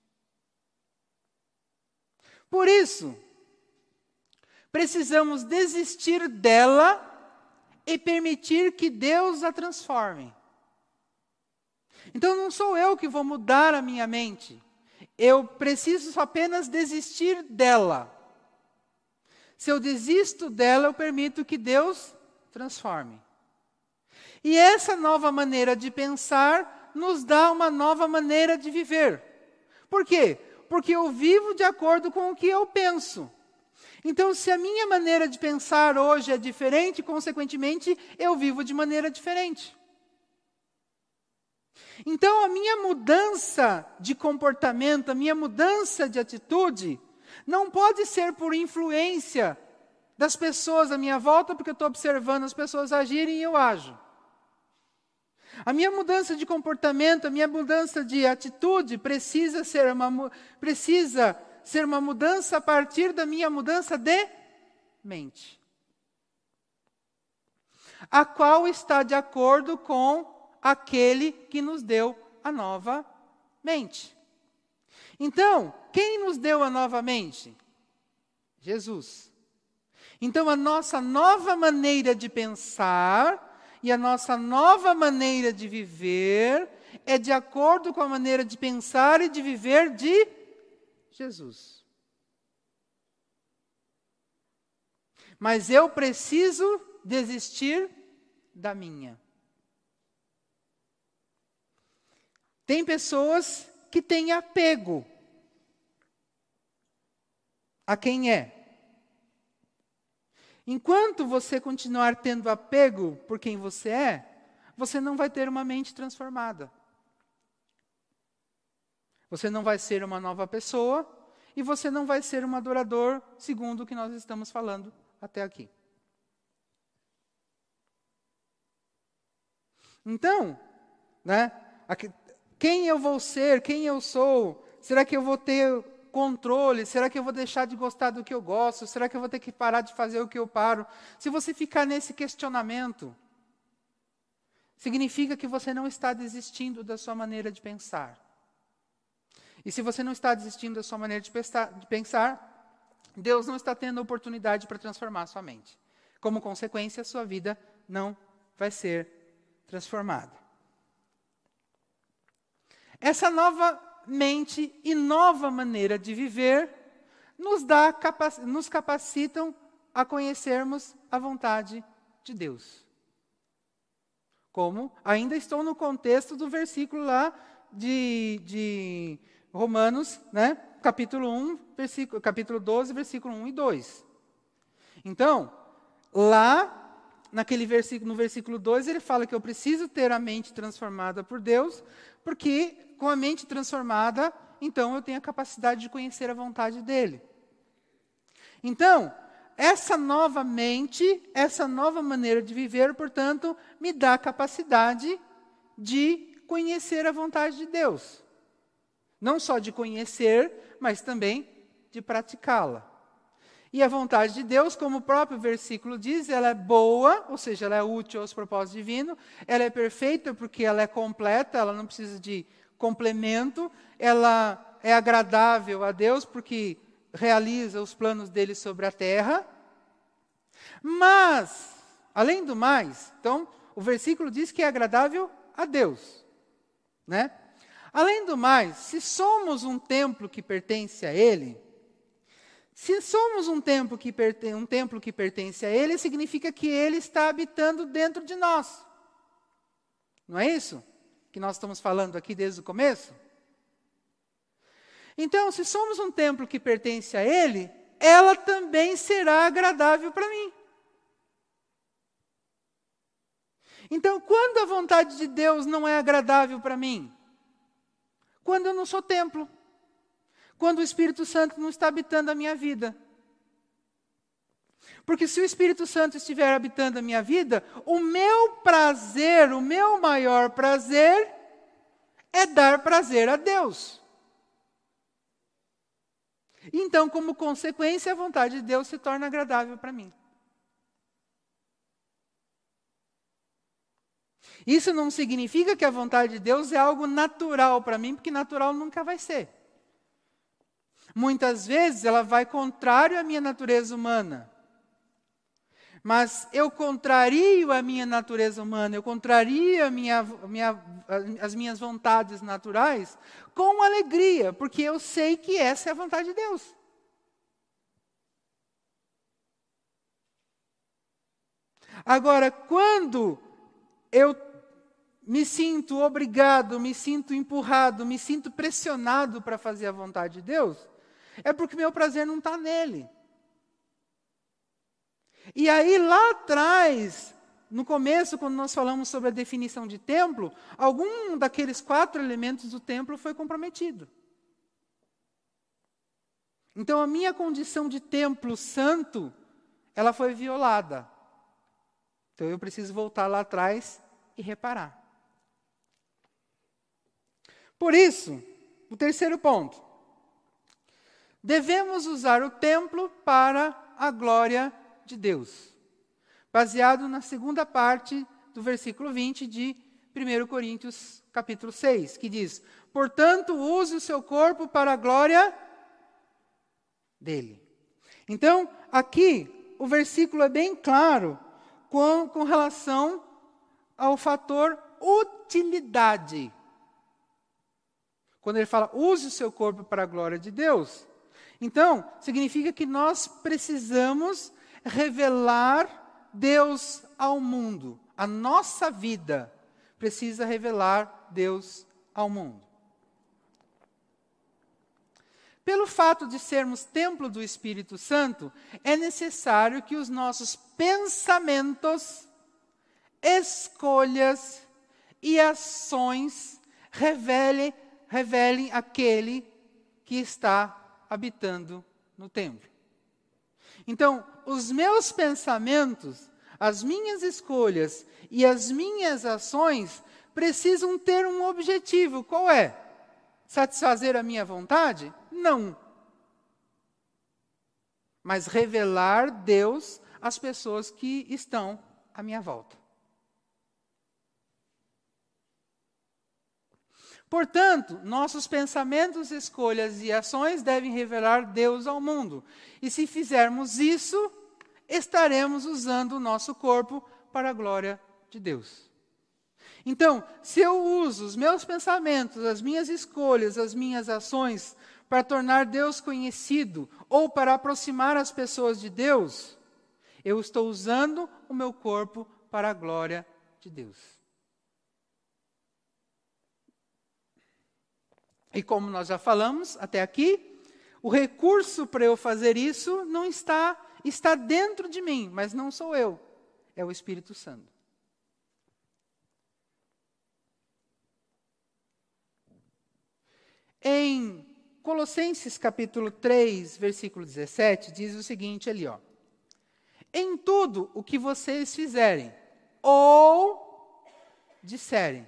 Por isso, precisamos desistir dela e permitir que Deus a transforme. Então não sou eu que vou mudar a minha mente. Eu preciso apenas desistir dela. Se eu desisto dela, eu permito que Deus transforme. E essa nova maneira de pensar nos dá uma nova maneira de viver. Por quê? Porque eu vivo de acordo com o que eu penso. Então, se a minha maneira de pensar hoje é diferente, consequentemente, eu vivo de maneira diferente. Então, a minha mudança de comportamento, a minha mudança de atitude, não pode ser por influência das pessoas à minha volta, porque eu estou observando as pessoas agirem e eu ajo. A minha mudança de comportamento, a minha mudança de atitude precisa ser uma mudança a partir da minha mudança de mente, a qual está de acordo com aquele que nos deu a nova mente. Então, quem nos deu a nova mente? Jesus. Então, a nossa nova maneira de pensar e a nossa nova maneira de viver é de acordo com a maneira de pensar e de viver de Jesus. Mas eu preciso desistir da minha. Tem pessoas que têm apego a quem é. Enquanto você continuar tendo apego por quem você é, você não vai ter uma mente transformada. Você não vai ser uma nova pessoa e você não vai ser um adorador segundo o que nós estamos falando até aqui. Então, quem eu vou ser, quem eu sou, será que eu vou ter controle? Será que eu vou deixar de gostar do que eu gosto? Será que eu vou ter que parar de fazer o que eu paro? Se você ficar nesse questionamento, significa que você não está desistindo da sua maneira de pensar. E se você não está desistindo da sua maneira de pensar, Deus não está tendo a oportunidade para transformar a sua mente. Como consequência, a sua vida não vai ser transformada. Essa nova mente e nova maneira de viver nos capacitam a conhecermos a vontade de Deus. Como? Ainda estou no contexto do versículo lá de Romanos, capítulo 12, versículo 1 e 2. Então, lá no versículo 2, ele fala que eu preciso ter a mente transformada por Deus, porque com a mente transformada, então eu tenho a capacidade de conhecer a vontade dele. Então, essa nova mente, essa nova maneira de viver, portanto, me dá a capacidade de conhecer a vontade de Deus. Não só de conhecer, mas também de praticá-la. E a vontade de Deus, como o próprio versículo diz, ela é boa, ou seja, ela é útil aos propósitos divinos, ela é perfeita porque ela é completa, ela não precisa de complemento, ela é agradável a Deus porque realiza os planos dele sobre a terra. Mas, além do mais, então, o versículo diz que é agradável a Deus, Além do mais, se somos um templo que pertence a Ele, se somos um templo que pertence a Ele, significa que Ele está habitando dentro de nós. Não é isso que nós estamos falando aqui desde o começo? Então, se somos um templo que pertence a Ele, ela também será agradável para mim. Então, quando a vontade de Deus não é agradável para mim? Quando eu não sou templo. Quando o Espírito Santo não está habitando a minha vida. Porque se o Espírito Santo estiver habitando a minha vida, o meu prazer, o meu maior prazer é dar prazer a Deus. Então, como consequência, a vontade de Deus se torna agradável para mim. Isso não significa que a vontade de Deus é algo natural para mim, porque natural nunca vai ser. Muitas vezes ela vai contrário à minha natureza humana. Mas eu contrario a minha natureza humana, eu contrario as minhas vontades naturais com alegria, porque eu sei que essa é a vontade de Deus. Agora, quando eu me sinto obrigado, me sinto empurrado, me sinto pressionado para fazer a vontade de Deus, é porque meu prazer não está nele. E aí lá atrás, no começo, quando nós falamos sobre a definição de templo, algum daqueles 4 elementos do templo foi comprometido. Então a minha condição de templo santo, ela foi violada. Então eu preciso voltar lá atrás e reparar. Por isso, o terceiro ponto. Devemos usar o templo para a glória de Deus. Baseado na segunda parte do versículo 20 de 1 Coríntios capítulo 6, que diz: portanto, use o seu corpo para a glória dele. Então, aqui, o versículo é bem claro com relação ao fator utilidade. Quando ele fala, use o seu corpo para a glória de Deus, então, significa que nós precisamos revelar Deus ao mundo. A nossa vida precisa revelar Deus ao mundo. Pelo fato de sermos templo do Espírito Santo, é necessário que os nossos pensamentos, escolhas e ações revelem aquele que está habitando no templo. Então, os meus pensamentos, as minhas escolhas e as minhas ações precisam ter um objetivo. Qual é? Satisfazer a minha vontade? Não. Mas revelar Deus às pessoas que estão à minha volta. Portanto, nossos pensamentos, escolhas e ações devem revelar Deus ao mundo. E se fizermos isso, estaremos usando o nosso corpo para a glória de Deus. Então, se eu uso os meus pensamentos, as minhas escolhas, as minhas ações para tornar Deus conhecido ou para aproximar as pessoas de Deus, eu estou usando o meu corpo para a glória de Deus. E como nós já falamos até aqui, o recurso para eu fazer isso não está dentro de mim, mas não sou eu, é o Espírito Santo. Em Colossenses capítulo 3, versículo 17, diz o seguinte ali, ó. Em tudo o que vocês fizerem ou disserem,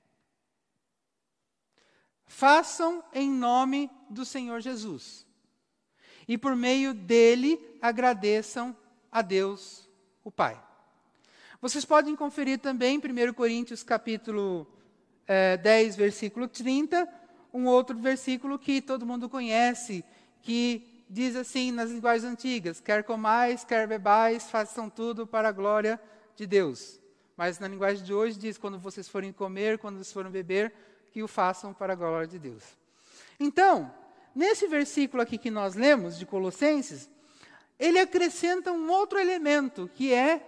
façam em nome do Senhor Jesus. E por meio dele agradeçam a Deus, o Pai. Vocês podem conferir também em 1 Coríntios capítulo 10, versículo 30, um outro versículo que todo mundo conhece, que diz assim nas linguagens antigas, quer comais, quer bebais, façam tudo para a glória de Deus. Mas na linguagem de hoje diz, quando vocês forem comer, quando vocês forem beber, que o façam para a glória de Deus. Então, nesse versículo aqui que nós lemos, de Colossenses, ele acrescenta um outro elemento, que é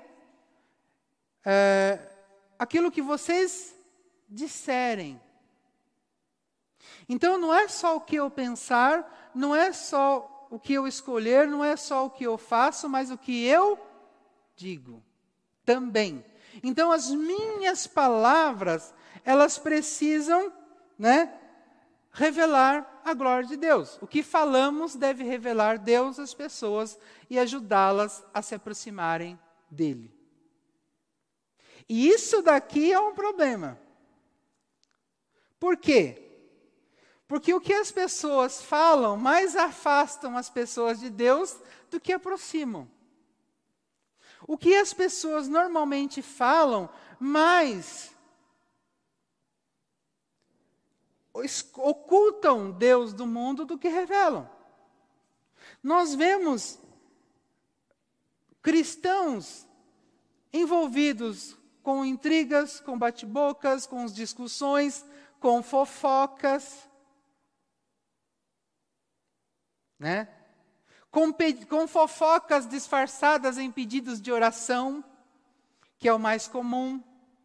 aquilo que vocês disserem. Então, não é só o que eu pensar, não é só o que eu escolher, não é só o que eu faço, mas o que eu digo também. Então, as minhas palavras, elas precisam, revelar a glória de Deus. O que falamos deve revelar Deus às pessoas e ajudá-las a se aproximarem dele. E isso daqui é um problema. Por quê? Porque o que as pessoas falam mais afastam as pessoas de Deus do que aproximam. O que as pessoas normalmente falam mais ocultam Deus do mundo do que revelam. Nós vemos cristãos envolvidos com intrigas, com bate-bocas, com discussões, com fofocas, né? Com fofocas disfarçadas em pedidos de oração, que é o mais comum.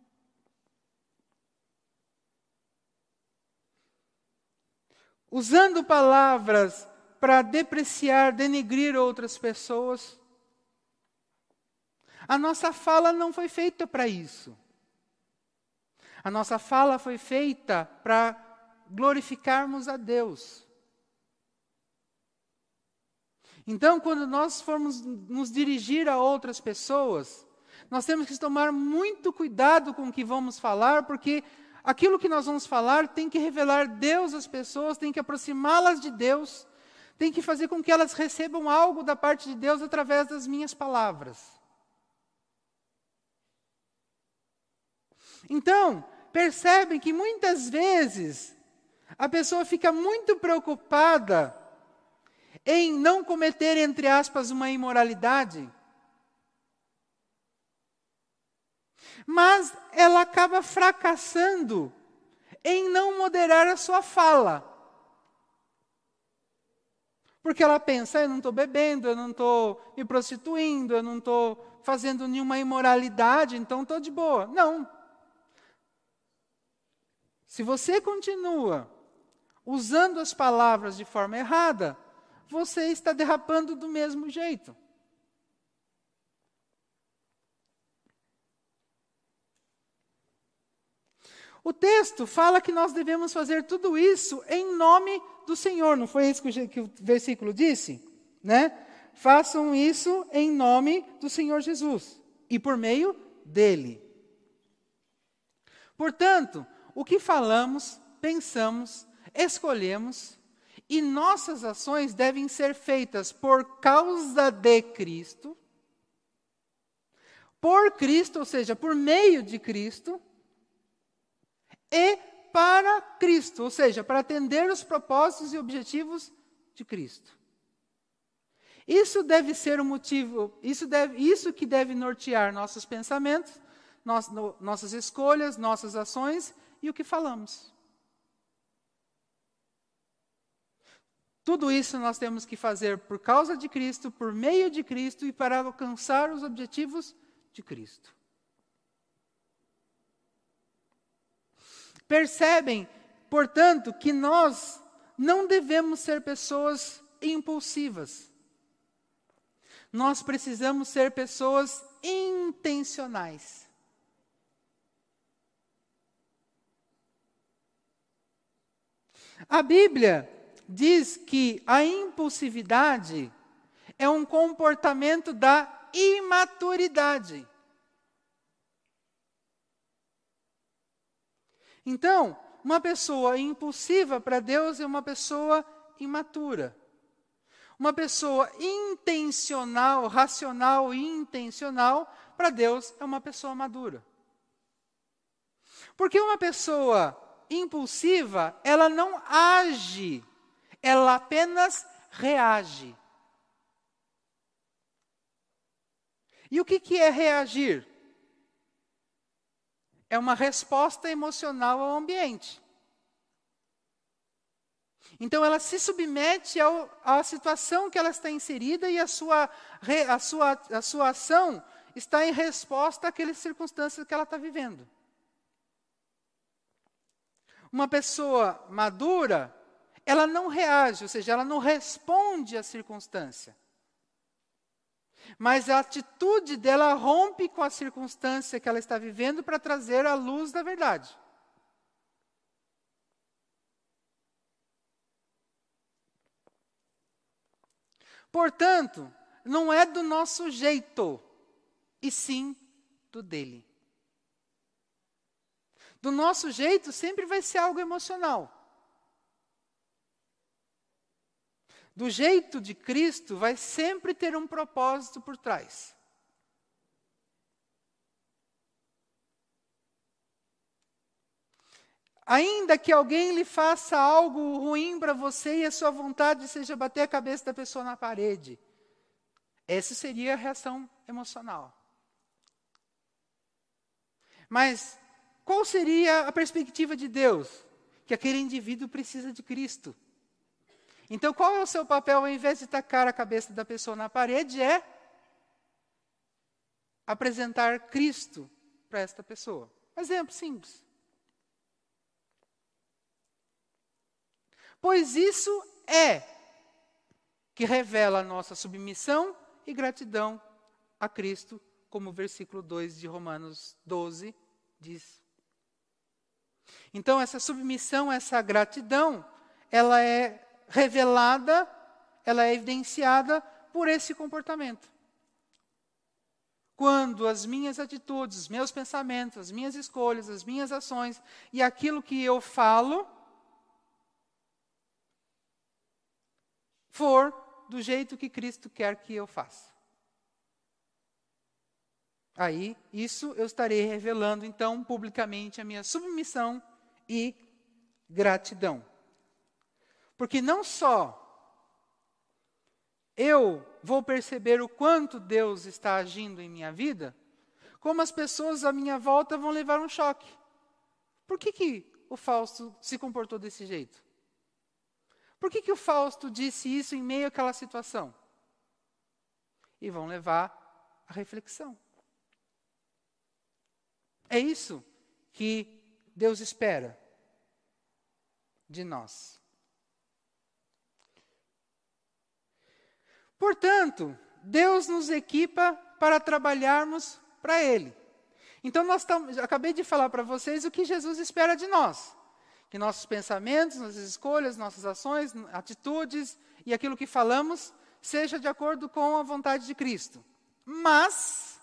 Usando palavras para depreciar, denegrir outras pessoas. A nossa fala não foi feita para isso. A nossa fala foi feita para glorificarmos a Deus. Então, quando nós formos nos dirigir a outras pessoas, nós temos que tomar muito cuidado com o que vamos falar, porque aquilo que nós vamos falar tem que revelar Deus às pessoas, tem que aproximá-las de Deus, tem que fazer com que elas recebam algo da parte de Deus através das minhas palavras. Então, percebem que muitas vezes a pessoa fica muito preocupada em não cometer, entre aspas, uma imoralidade, mas ela acaba fracassando em não moderar a sua fala. Porque ela pensa, eu não estou bebendo, eu não estou me prostituindo, eu não estou fazendo nenhuma imoralidade, então estou de boa. Não. Se você continua usando as palavras de forma errada, você está derrapando do mesmo jeito. O texto fala que nós devemos fazer tudo isso em nome do Senhor. Não foi isso que o versículo disse? Né? Façam isso em nome do Senhor Jesus e por meio dele. Portanto, o que falamos, pensamos, escolhemos e nossas ações devem ser feitas por causa de Cristo, por Cristo, ou seja, por meio de Cristo, e para Cristo, ou seja, para atender os propósitos e objetivos de Cristo. Isso deve ser o motivo, isso que deve nortear nossos pensamentos, nossas escolhas, nossas ações e o que falamos. Tudo isso nós temos que fazer por causa de Cristo, por meio de Cristo e para alcançar os objetivos de Cristo. Percebem, portanto, que nós não devemos ser pessoas impulsivas. Nós precisamos ser pessoas intencionais. A Bíblia diz que a impulsividade é um comportamento da imaturidade. Então, uma pessoa impulsiva para Deus é uma pessoa imatura. Uma pessoa intencional, racional e intencional para Deus é uma pessoa madura. Porque uma pessoa impulsiva, ela não age, ela apenas reage. E o que é reagir? É uma resposta emocional ao ambiente. Então ela se submete à situação que ela está inserida e a sua ação está em resposta àquelas circunstâncias que ela está vivendo. Uma pessoa madura, ela não reage, ou seja, ela não responde à circunstância. Mas a atitude dela rompe com a circunstância que ela está vivendo para trazer a luz da verdade. Portanto, não é do nosso jeito, e sim do dele. Do nosso jeito sempre vai ser algo emocional. Do jeito de Cristo vai sempre ter um propósito por trás. Ainda que alguém lhe faça algo ruim para você e a sua vontade seja bater a cabeça da pessoa na parede, essa seria a reação emocional. Mas qual seria a perspectiva de Deus? Que aquele indivíduo precisa de Cristo. Então, qual é o seu papel ao invés de tacar a cabeça da pessoa na parede? É apresentar Cristo para esta pessoa. Exemplo simples. Pois isso é que revela a nossa submissão e gratidão a Cristo, como o versículo 2 de Romanos 12 diz. Então, essa submissão, essa gratidão, ela é revelada, ela é evidenciada por esse comportamento. Quando as minhas atitudes, os meus pensamentos, as minhas escolhas, as minhas ações e aquilo que eu falo for do jeito que Cristo quer que eu faça. Aí, isso eu estarei revelando, então, publicamente a minha submissão e gratidão. Porque não só eu vou perceber o quanto Deus está agindo em minha vida, como as pessoas à minha volta vão levar um choque. Por que o Fausto se comportou desse jeito? Por que o Fausto disse isso em meio àquela situação? E vão levar a reflexão. É isso que Deus espera de nós. Portanto, Deus nos equipa para trabalharmos para Ele. Então, acabei de falar para vocês o que Jesus espera de nós. Que nossos pensamentos, nossas escolhas, nossas ações, atitudes e aquilo que falamos seja de acordo com a vontade de Cristo. Mas,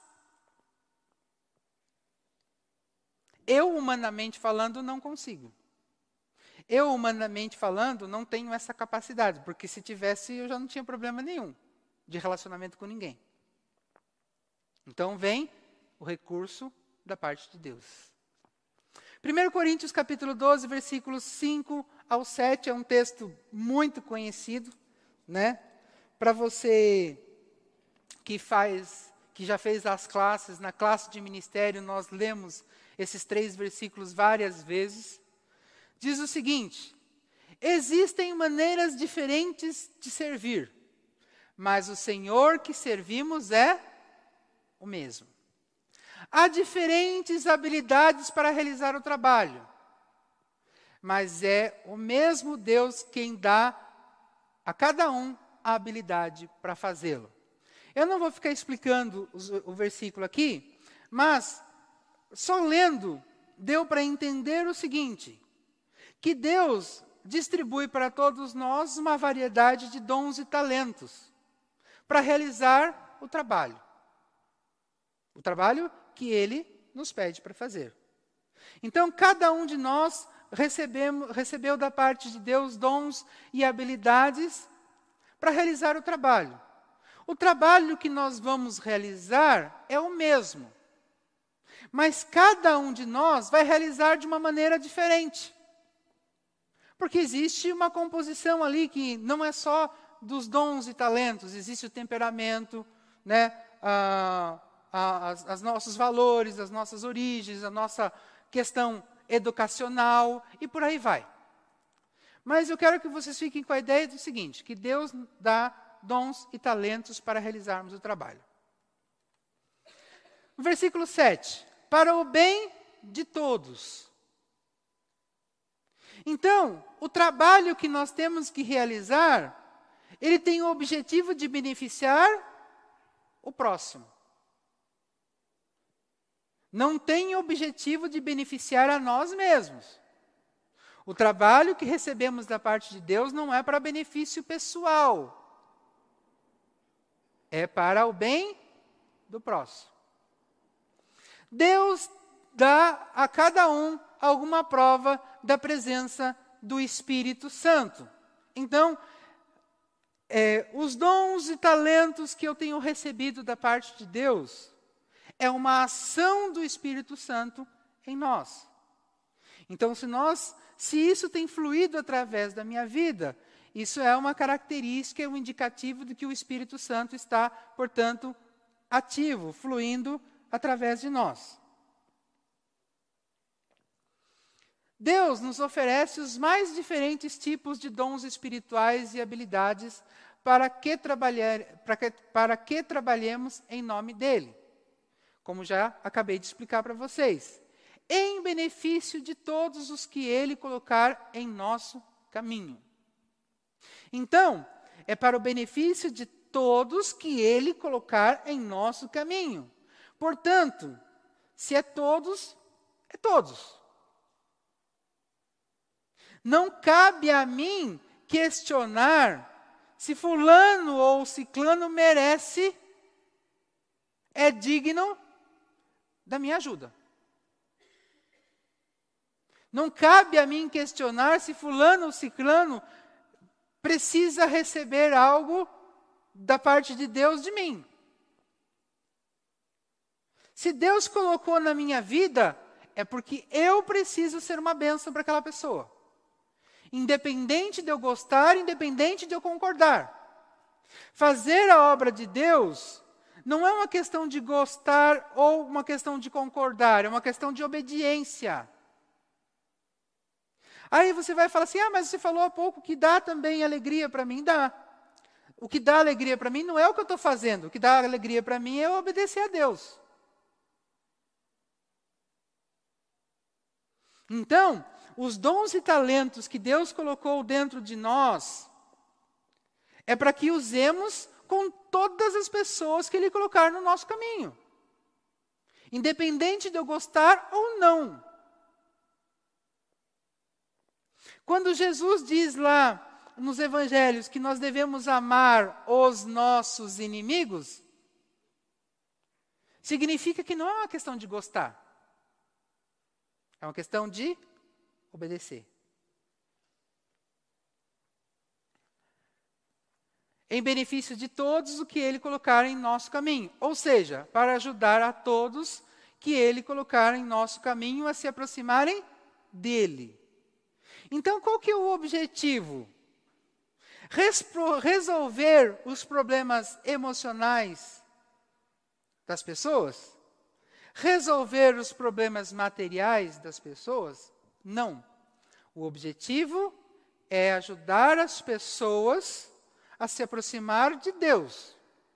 eu, humanamente falando, não consigo. Eu, humanamente falando, não tenho essa capacidade, porque se tivesse, eu já não tinha problema nenhum de relacionamento com ninguém. Então, vem o recurso da parte de Deus. 1 Coríntios capítulo 12, versículos 5 ao 7, é um texto muito conhecido, né? Para você que já fez as classes, na classe de ministério, nós lemos esses 3 versículos várias vezes. Diz o seguinte: existem maneiras diferentes de servir, mas o Senhor que servimos é o mesmo. Há diferentes habilidades para realizar o trabalho, mas é o mesmo Deus quem dá a cada um a habilidade para fazê-lo. Eu não vou ficar explicando o versículo aqui, mas só lendo deu para entender o seguinte: que Deus distribui para todos nós uma variedade de dons e talentos para realizar o trabalho. O trabalho que Ele nos pede para fazer. Então, cada um de nós recebeu da parte de Deus dons e habilidades para realizar o trabalho. O trabalho que nós vamos realizar é o mesmo, mas cada um de nós vai realizar de uma maneira diferente. Porque existe uma composição ali que não é só dos dons e talentos, existe o temperamento, né? Os nossos valores, as nossas origens, a nossa questão educacional e por aí vai. Mas eu quero que vocês fiquem com a ideia do seguinte: que Deus dá dons e talentos para realizarmos o trabalho. No versículo 7, para o bem de todos. Então, o trabalho que nós temos que realizar, ele tem o objetivo de beneficiar o próximo. Não tem o objetivo de beneficiar a nós mesmos. O trabalho que recebemos da parte de Deus não é para benefício pessoal. é para o bem do próximo. Deus dá a cada um alguma prova da presença do Espírito Santo. Então, os dons e talentos que eu tenho recebido da parte de Deus é uma ação do Espírito Santo em nós. Então, se isso tem fluído através da minha vida, isso é uma característica, é um indicativo de que o Espírito Santo está, portanto, ativo, fluindo através de nós. Deus nos oferece os mais diferentes tipos de dons espirituais e habilidades para que trabalhemos em nome dEle, como já acabei de explicar para vocês, em benefício de todos os que Ele colocar em nosso caminho. Então, é para o benefício de todos que Ele colocar em nosso caminho. Portanto, se é todos, é todos. Não cabe a mim questionar se fulano ou ciclano merece, é digno da minha ajuda. Não cabe a mim questionar se fulano ou ciclano precisa receber algo da parte de Deus de mim. Se Deus colocou na minha vida, é porque eu preciso ser uma bênção para aquela pessoa. Independente de eu gostar, independente de eu concordar. Fazer a obra de Deus não é uma questão de gostar ou uma questão de concordar, é uma questão de obediência. Aí você vai falar assim, mas você falou há pouco que dá também alegria para mim. Dá. O que dá alegria para mim não é o que eu estou fazendo. O que dá alegria para mim é eu obedecer a Deus. Então, os dons e talentos que Deus colocou dentro de nós, é para que usemos com todas as pessoas que Ele colocar no nosso caminho. Independente de eu gostar ou não. Quando Jesus diz lá nos evangelhos que nós devemos amar os nossos inimigos, significa que não é uma questão de gostar. É uma questão de obedecer. Em benefício de todos o que Ele colocar em nosso caminho. Ou seja, para ajudar a todos que Ele colocar em nosso caminho a se aproximarem dEle. Então, qual que é o objetivo? Resolver os problemas emocionais das pessoas? Resolver os problemas materiais das pessoas? Não. O objetivo é ajudar as pessoas a se aproximar de Deus.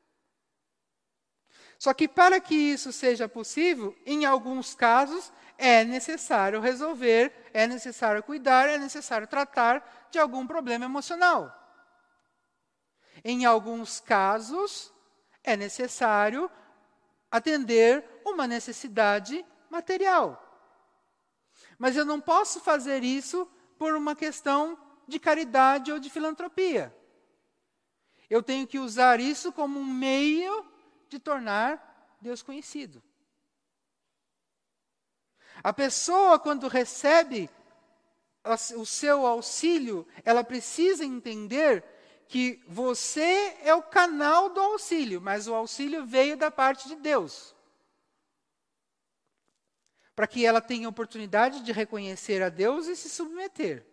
Só que para que isso seja possível, em alguns casos, é necessário resolver, é necessário cuidar, é necessário tratar de algum problema emocional. Em alguns casos, é necessário atender uma necessidade material. Mas eu não posso fazer isso por uma questão de caridade ou de filantropia. Eu tenho que usar isso como um meio de tornar Deus conhecido. A pessoa, quando recebe o seu auxílio, ela precisa entender que você é o canal do auxílio, mas o auxílio veio da parte de Deus. Para que ela tenha a oportunidade de reconhecer a Deus e se submeter.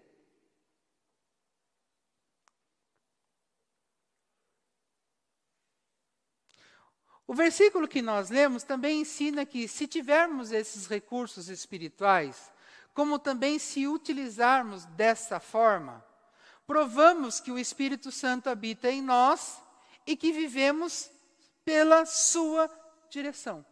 O versículo que nós lemos também ensina que, se tivermos esses recursos espirituais, como também se utilizarmos dessa forma, provamos que o Espírito Santo habita em nós e que vivemos pela sua direção.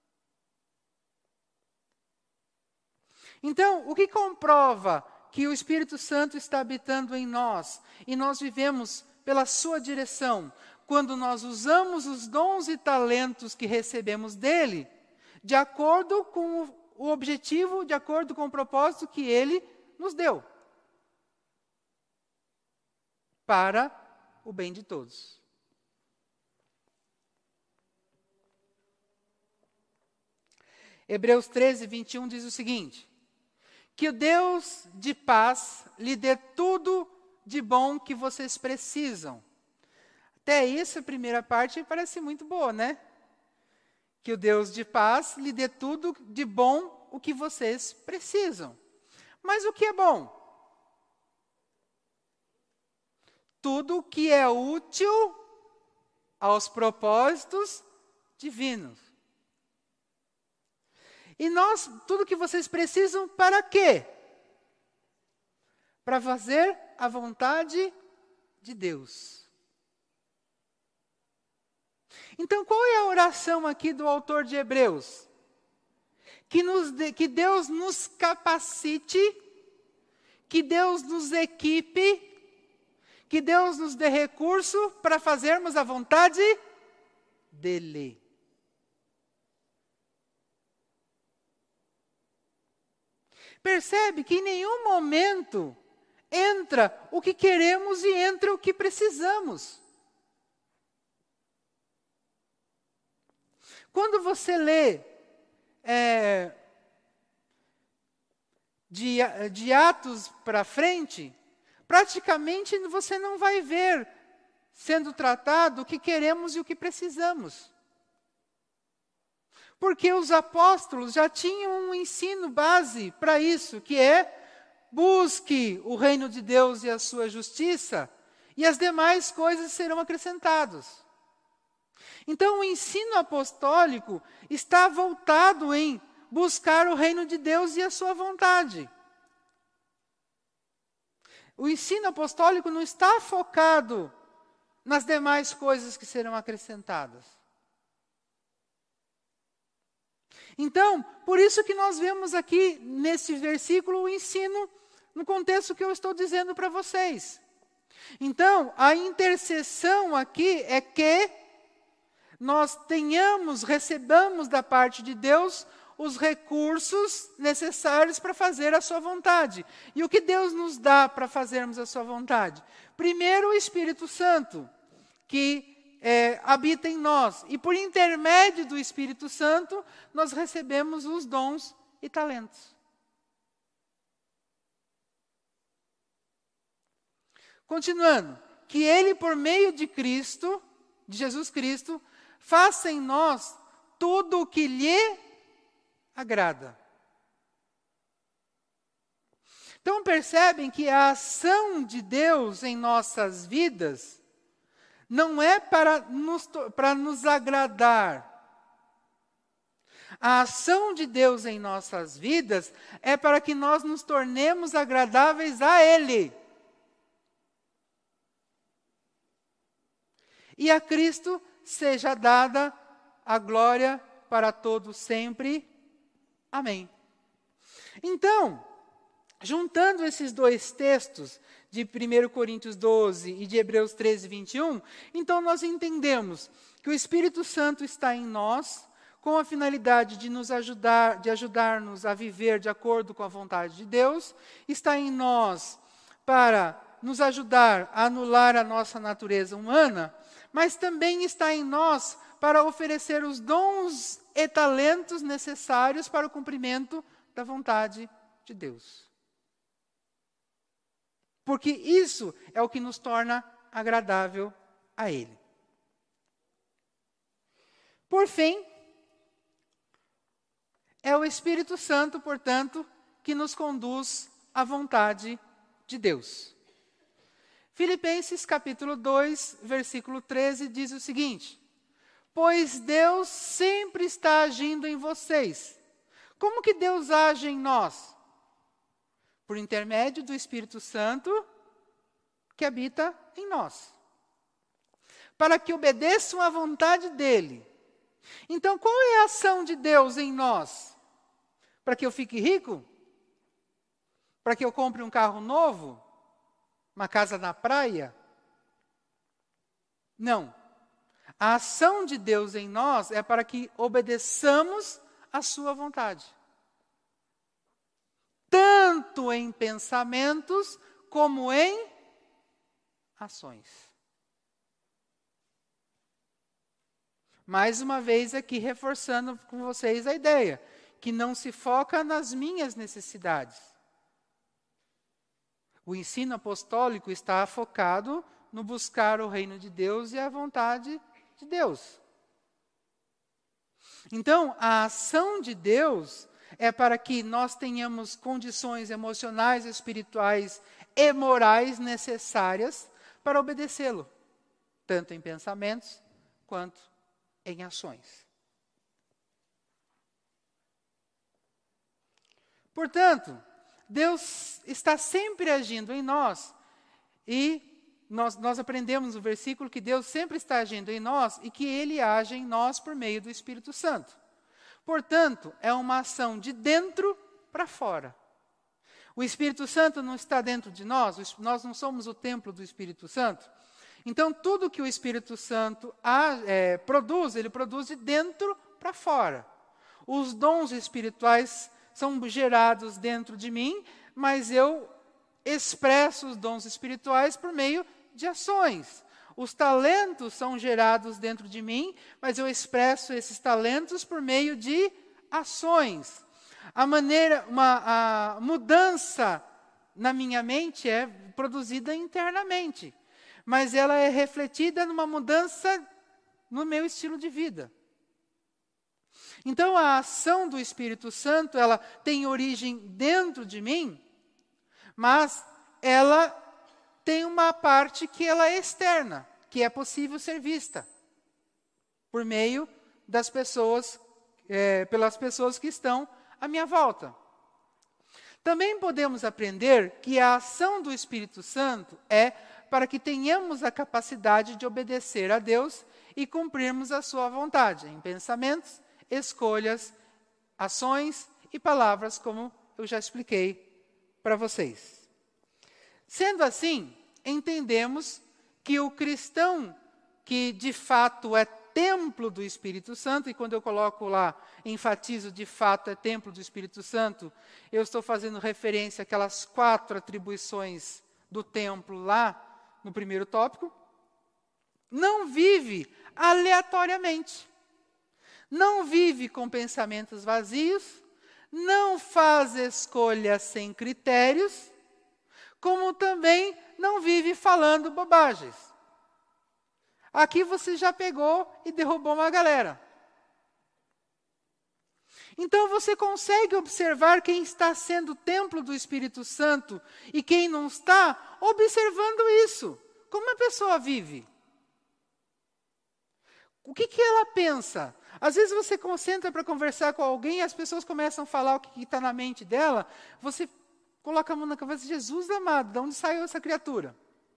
Então, o que comprova que o Espírito Santo está habitando em nós e nós vivemos pela sua direção? Quando nós usamos os dons e talentos que recebemos dele, de acordo com o objetivo, de acordo com o propósito que ele nos deu. Para o bem de todos. Hebreus 13, 21 diz o seguinte: que o Deus de paz lhe dê tudo de bom que vocês precisam. Até isso, a primeira parte parece muito boa, né? Que o Deus de paz lhe dê tudo de bom o que vocês precisam. Mas o que é bom? Tudo o que é útil aos propósitos divinos. E tudo que vocês precisam para quê? Para fazer a vontade de Deus. Então, qual é a oração aqui do autor de Hebreus? Que Deus nos capacite, que Deus nos equipe, que Deus nos dê recurso para fazermos a vontade dEle. Percebe que em nenhum momento entra o que queremos e entra o que precisamos. Quando você lê de Atos para frente, praticamente você não vai ver sendo tratado o que queremos e o que precisamos. Porque os apóstolos já tinham um ensino base para isso, que é: busque o reino de Deus e a sua justiça, e as demais coisas serão acrescentadas. Então, o ensino apostólico está voltado em buscar o reino de Deus e a sua vontade. O ensino apostólico não está focado nas demais coisas que serão acrescentadas. Então, por isso que nós vemos aqui nesse versículo o ensino no contexto que eu estou dizendo para vocês. Então, a intercessão aqui é que nós recebamos da parte de Deus os recursos necessários para fazer a sua vontade. E o que Deus nos dá para fazermos a sua vontade? Primeiro, o Espírito Santo, que habita em nós. E por intermédio do Espírito Santo, nós recebemos os dons e talentos. Continuando, que Ele, por meio de Cristo, de Jesus Cristo, faça em nós tudo o que lhe agrada. Então percebem que a ação de Deus em nossas vidas não é para nos agradar. A ação de Deus em nossas vidas é para que nós nos tornemos agradáveis a Ele. E a Cristo seja dada a glória para todos sempre. Amém. Então, juntando esses dois textos, de 1 Coríntios 12 e de Hebreus 13, 21, então nós entendemos que o Espírito Santo está em nós, com a finalidade de nos ajudar, de ajudar-nos a viver de acordo com a vontade de Deus, está em nós para nos ajudar a anular a nossa natureza humana, mas também está em nós para oferecer os dons e talentos necessários para o cumprimento da vontade de Deus. Porque isso é o que nos torna agradável a Ele. Por fim, é o Espírito Santo, portanto, que nos conduz à vontade de Deus. Filipenses capítulo 2, versículo 13, diz o seguinte: pois Deus sempre está agindo em vocês. Como que Deus age em nós? Por intermédio do Espírito Santo que habita em nós. Para que obedeçam à vontade dEle. Então, qual é a ação de Deus em nós? Para que eu fique rico? Para que eu compre um carro novo? Uma casa na praia? Não. A ação de Deus em nós é para que obedeçamos à sua vontade. Tanto em pensamentos como em ações. Mais uma vez aqui reforçando com vocês a ideia que não se foca nas minhas necessidades. O ensino apostólico está focado no buscar o reino de Deus e a vontade de Deus. Então, a ação de Deus é para que nós tenhamos condições emocionais, espirituais e morais necessárias para obedecê-lo, tanto em pensamentos quanto em ações. Portanto, Deus está sempre agindo em nós e nós aprendemos no versículo que Deus sempre está agindo em nós e que Ele age em nós por meio do Espírito Santo. Portanto, é uma ação de dentro para fora. O Espírito Santo não está dentro de nós, nós não somos o templo do Espírito Santo. Então, tudo que o Espírito Santo produz, ele produz de dentro para fora. Os dons espirituais são gerados dentro de mim, mas eu expresso os dons espirituais por meio de ações. Os talentos são gerados dentro de mim, mas eu expresso esses talentos por meio de ações. A mudança na minha mente é produzida internamente, mas ela é refletida numa mudança no meu estilo de vida. Então, a ação do Espírito Santo, ela tem origem dentro de mim, mas ela tem uma parte que ela é externa, que é possível ser vista por meio das pessoas, pelas pessoas que estão à minha volta. Também podemos aprender que a ação do Espírito Santo é para que tenhamos a capacidade de obedecer a Deus e cumprirmos a sua vontade em pensamentos, escolhas, ações e palavras, como eu já expliquei para vocês. Sendo assim, entendemos que o cristão que de fato é templo do Espírito Santo, e quando eu coloco lá, enfatizo de fato é templo do Espírito Santo, eu estou fazendo referência àquelas 4 atribuições do templo lá no primeiro tópico, não vive aleatoriamente, não vive com pensamentos vazios, não faz escolhas sem critérios, como também não vive falando bobagens. Aqui você já pegou e derrubou uma galera. Então você consegue observar quem está sendo templo do Espírito Santo e quem não está, observando isso. Como a pessoa vive? O que ela pensa? Às vezes você concentra para conversar com alguém e as pessoas começam a falar o que está na mente dela, você coloca a mão na cabeça, Jesus amado, de onde saiu essa criatura?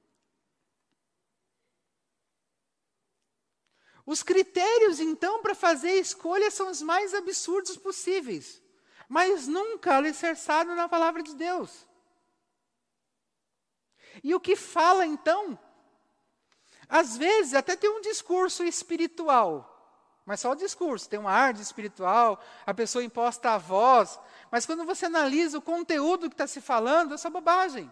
Os critérios, então, para fazer escolhas são os mais absurdos possíveis, mas nunca alicerçado na palavra de Deus. E o que fala, então? Às vezes, até tem um discurso espiritual, mas só o discurso, tem um ar de espiritual, a pessoa imposta a voz, mas quando você analisa o conteúdo que está se falando, é só bobagem.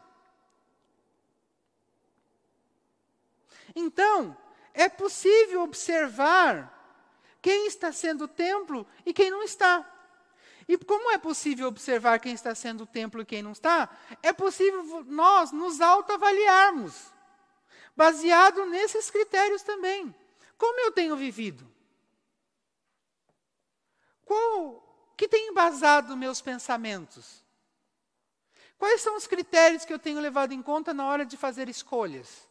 Então, é possível observar quem está sendo o templo e quem não está. E como é possível observar quem está sendo o templo e quem não está? É possível nós nos autoavaliarmos, baseado nesses critérios também. Como eu tenho vivido? Que tem embasado meus pensamentos? Quais são os critérios que eu tenho levado em conta na hora de fazer escolhas?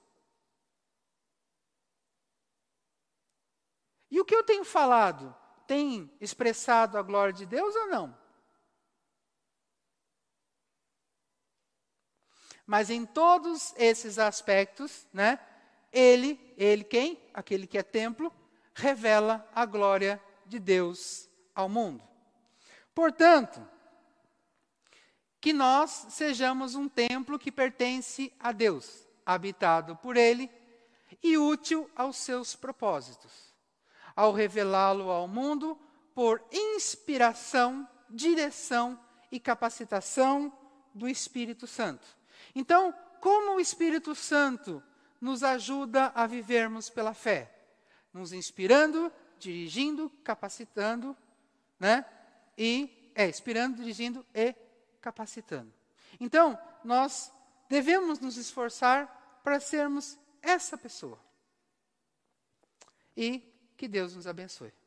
E o que eu tenho falado, tem expressado a glória de Deus ou não? Mas em todos esses aspectos, né, ele quem? Aquele que é templo, revela a glória de Deus ao mundo. Portanto, que nós sejamos um templo que pertence a Deus, habitado por Ele e útil aos seus propósitos, ao revelá-lo ao mundo por inspiração, direção e capacitação do Espírito Santo. Então, como o Espírito Santo nos ajuda a vivermos pela fé? Nos inspirando, dirigindo, capacitando, né? E É inspirando, dirigindo e capacitando. Então, nós devemos nos esforçar para sermos essa pessoa. E que Deus nos abençoe.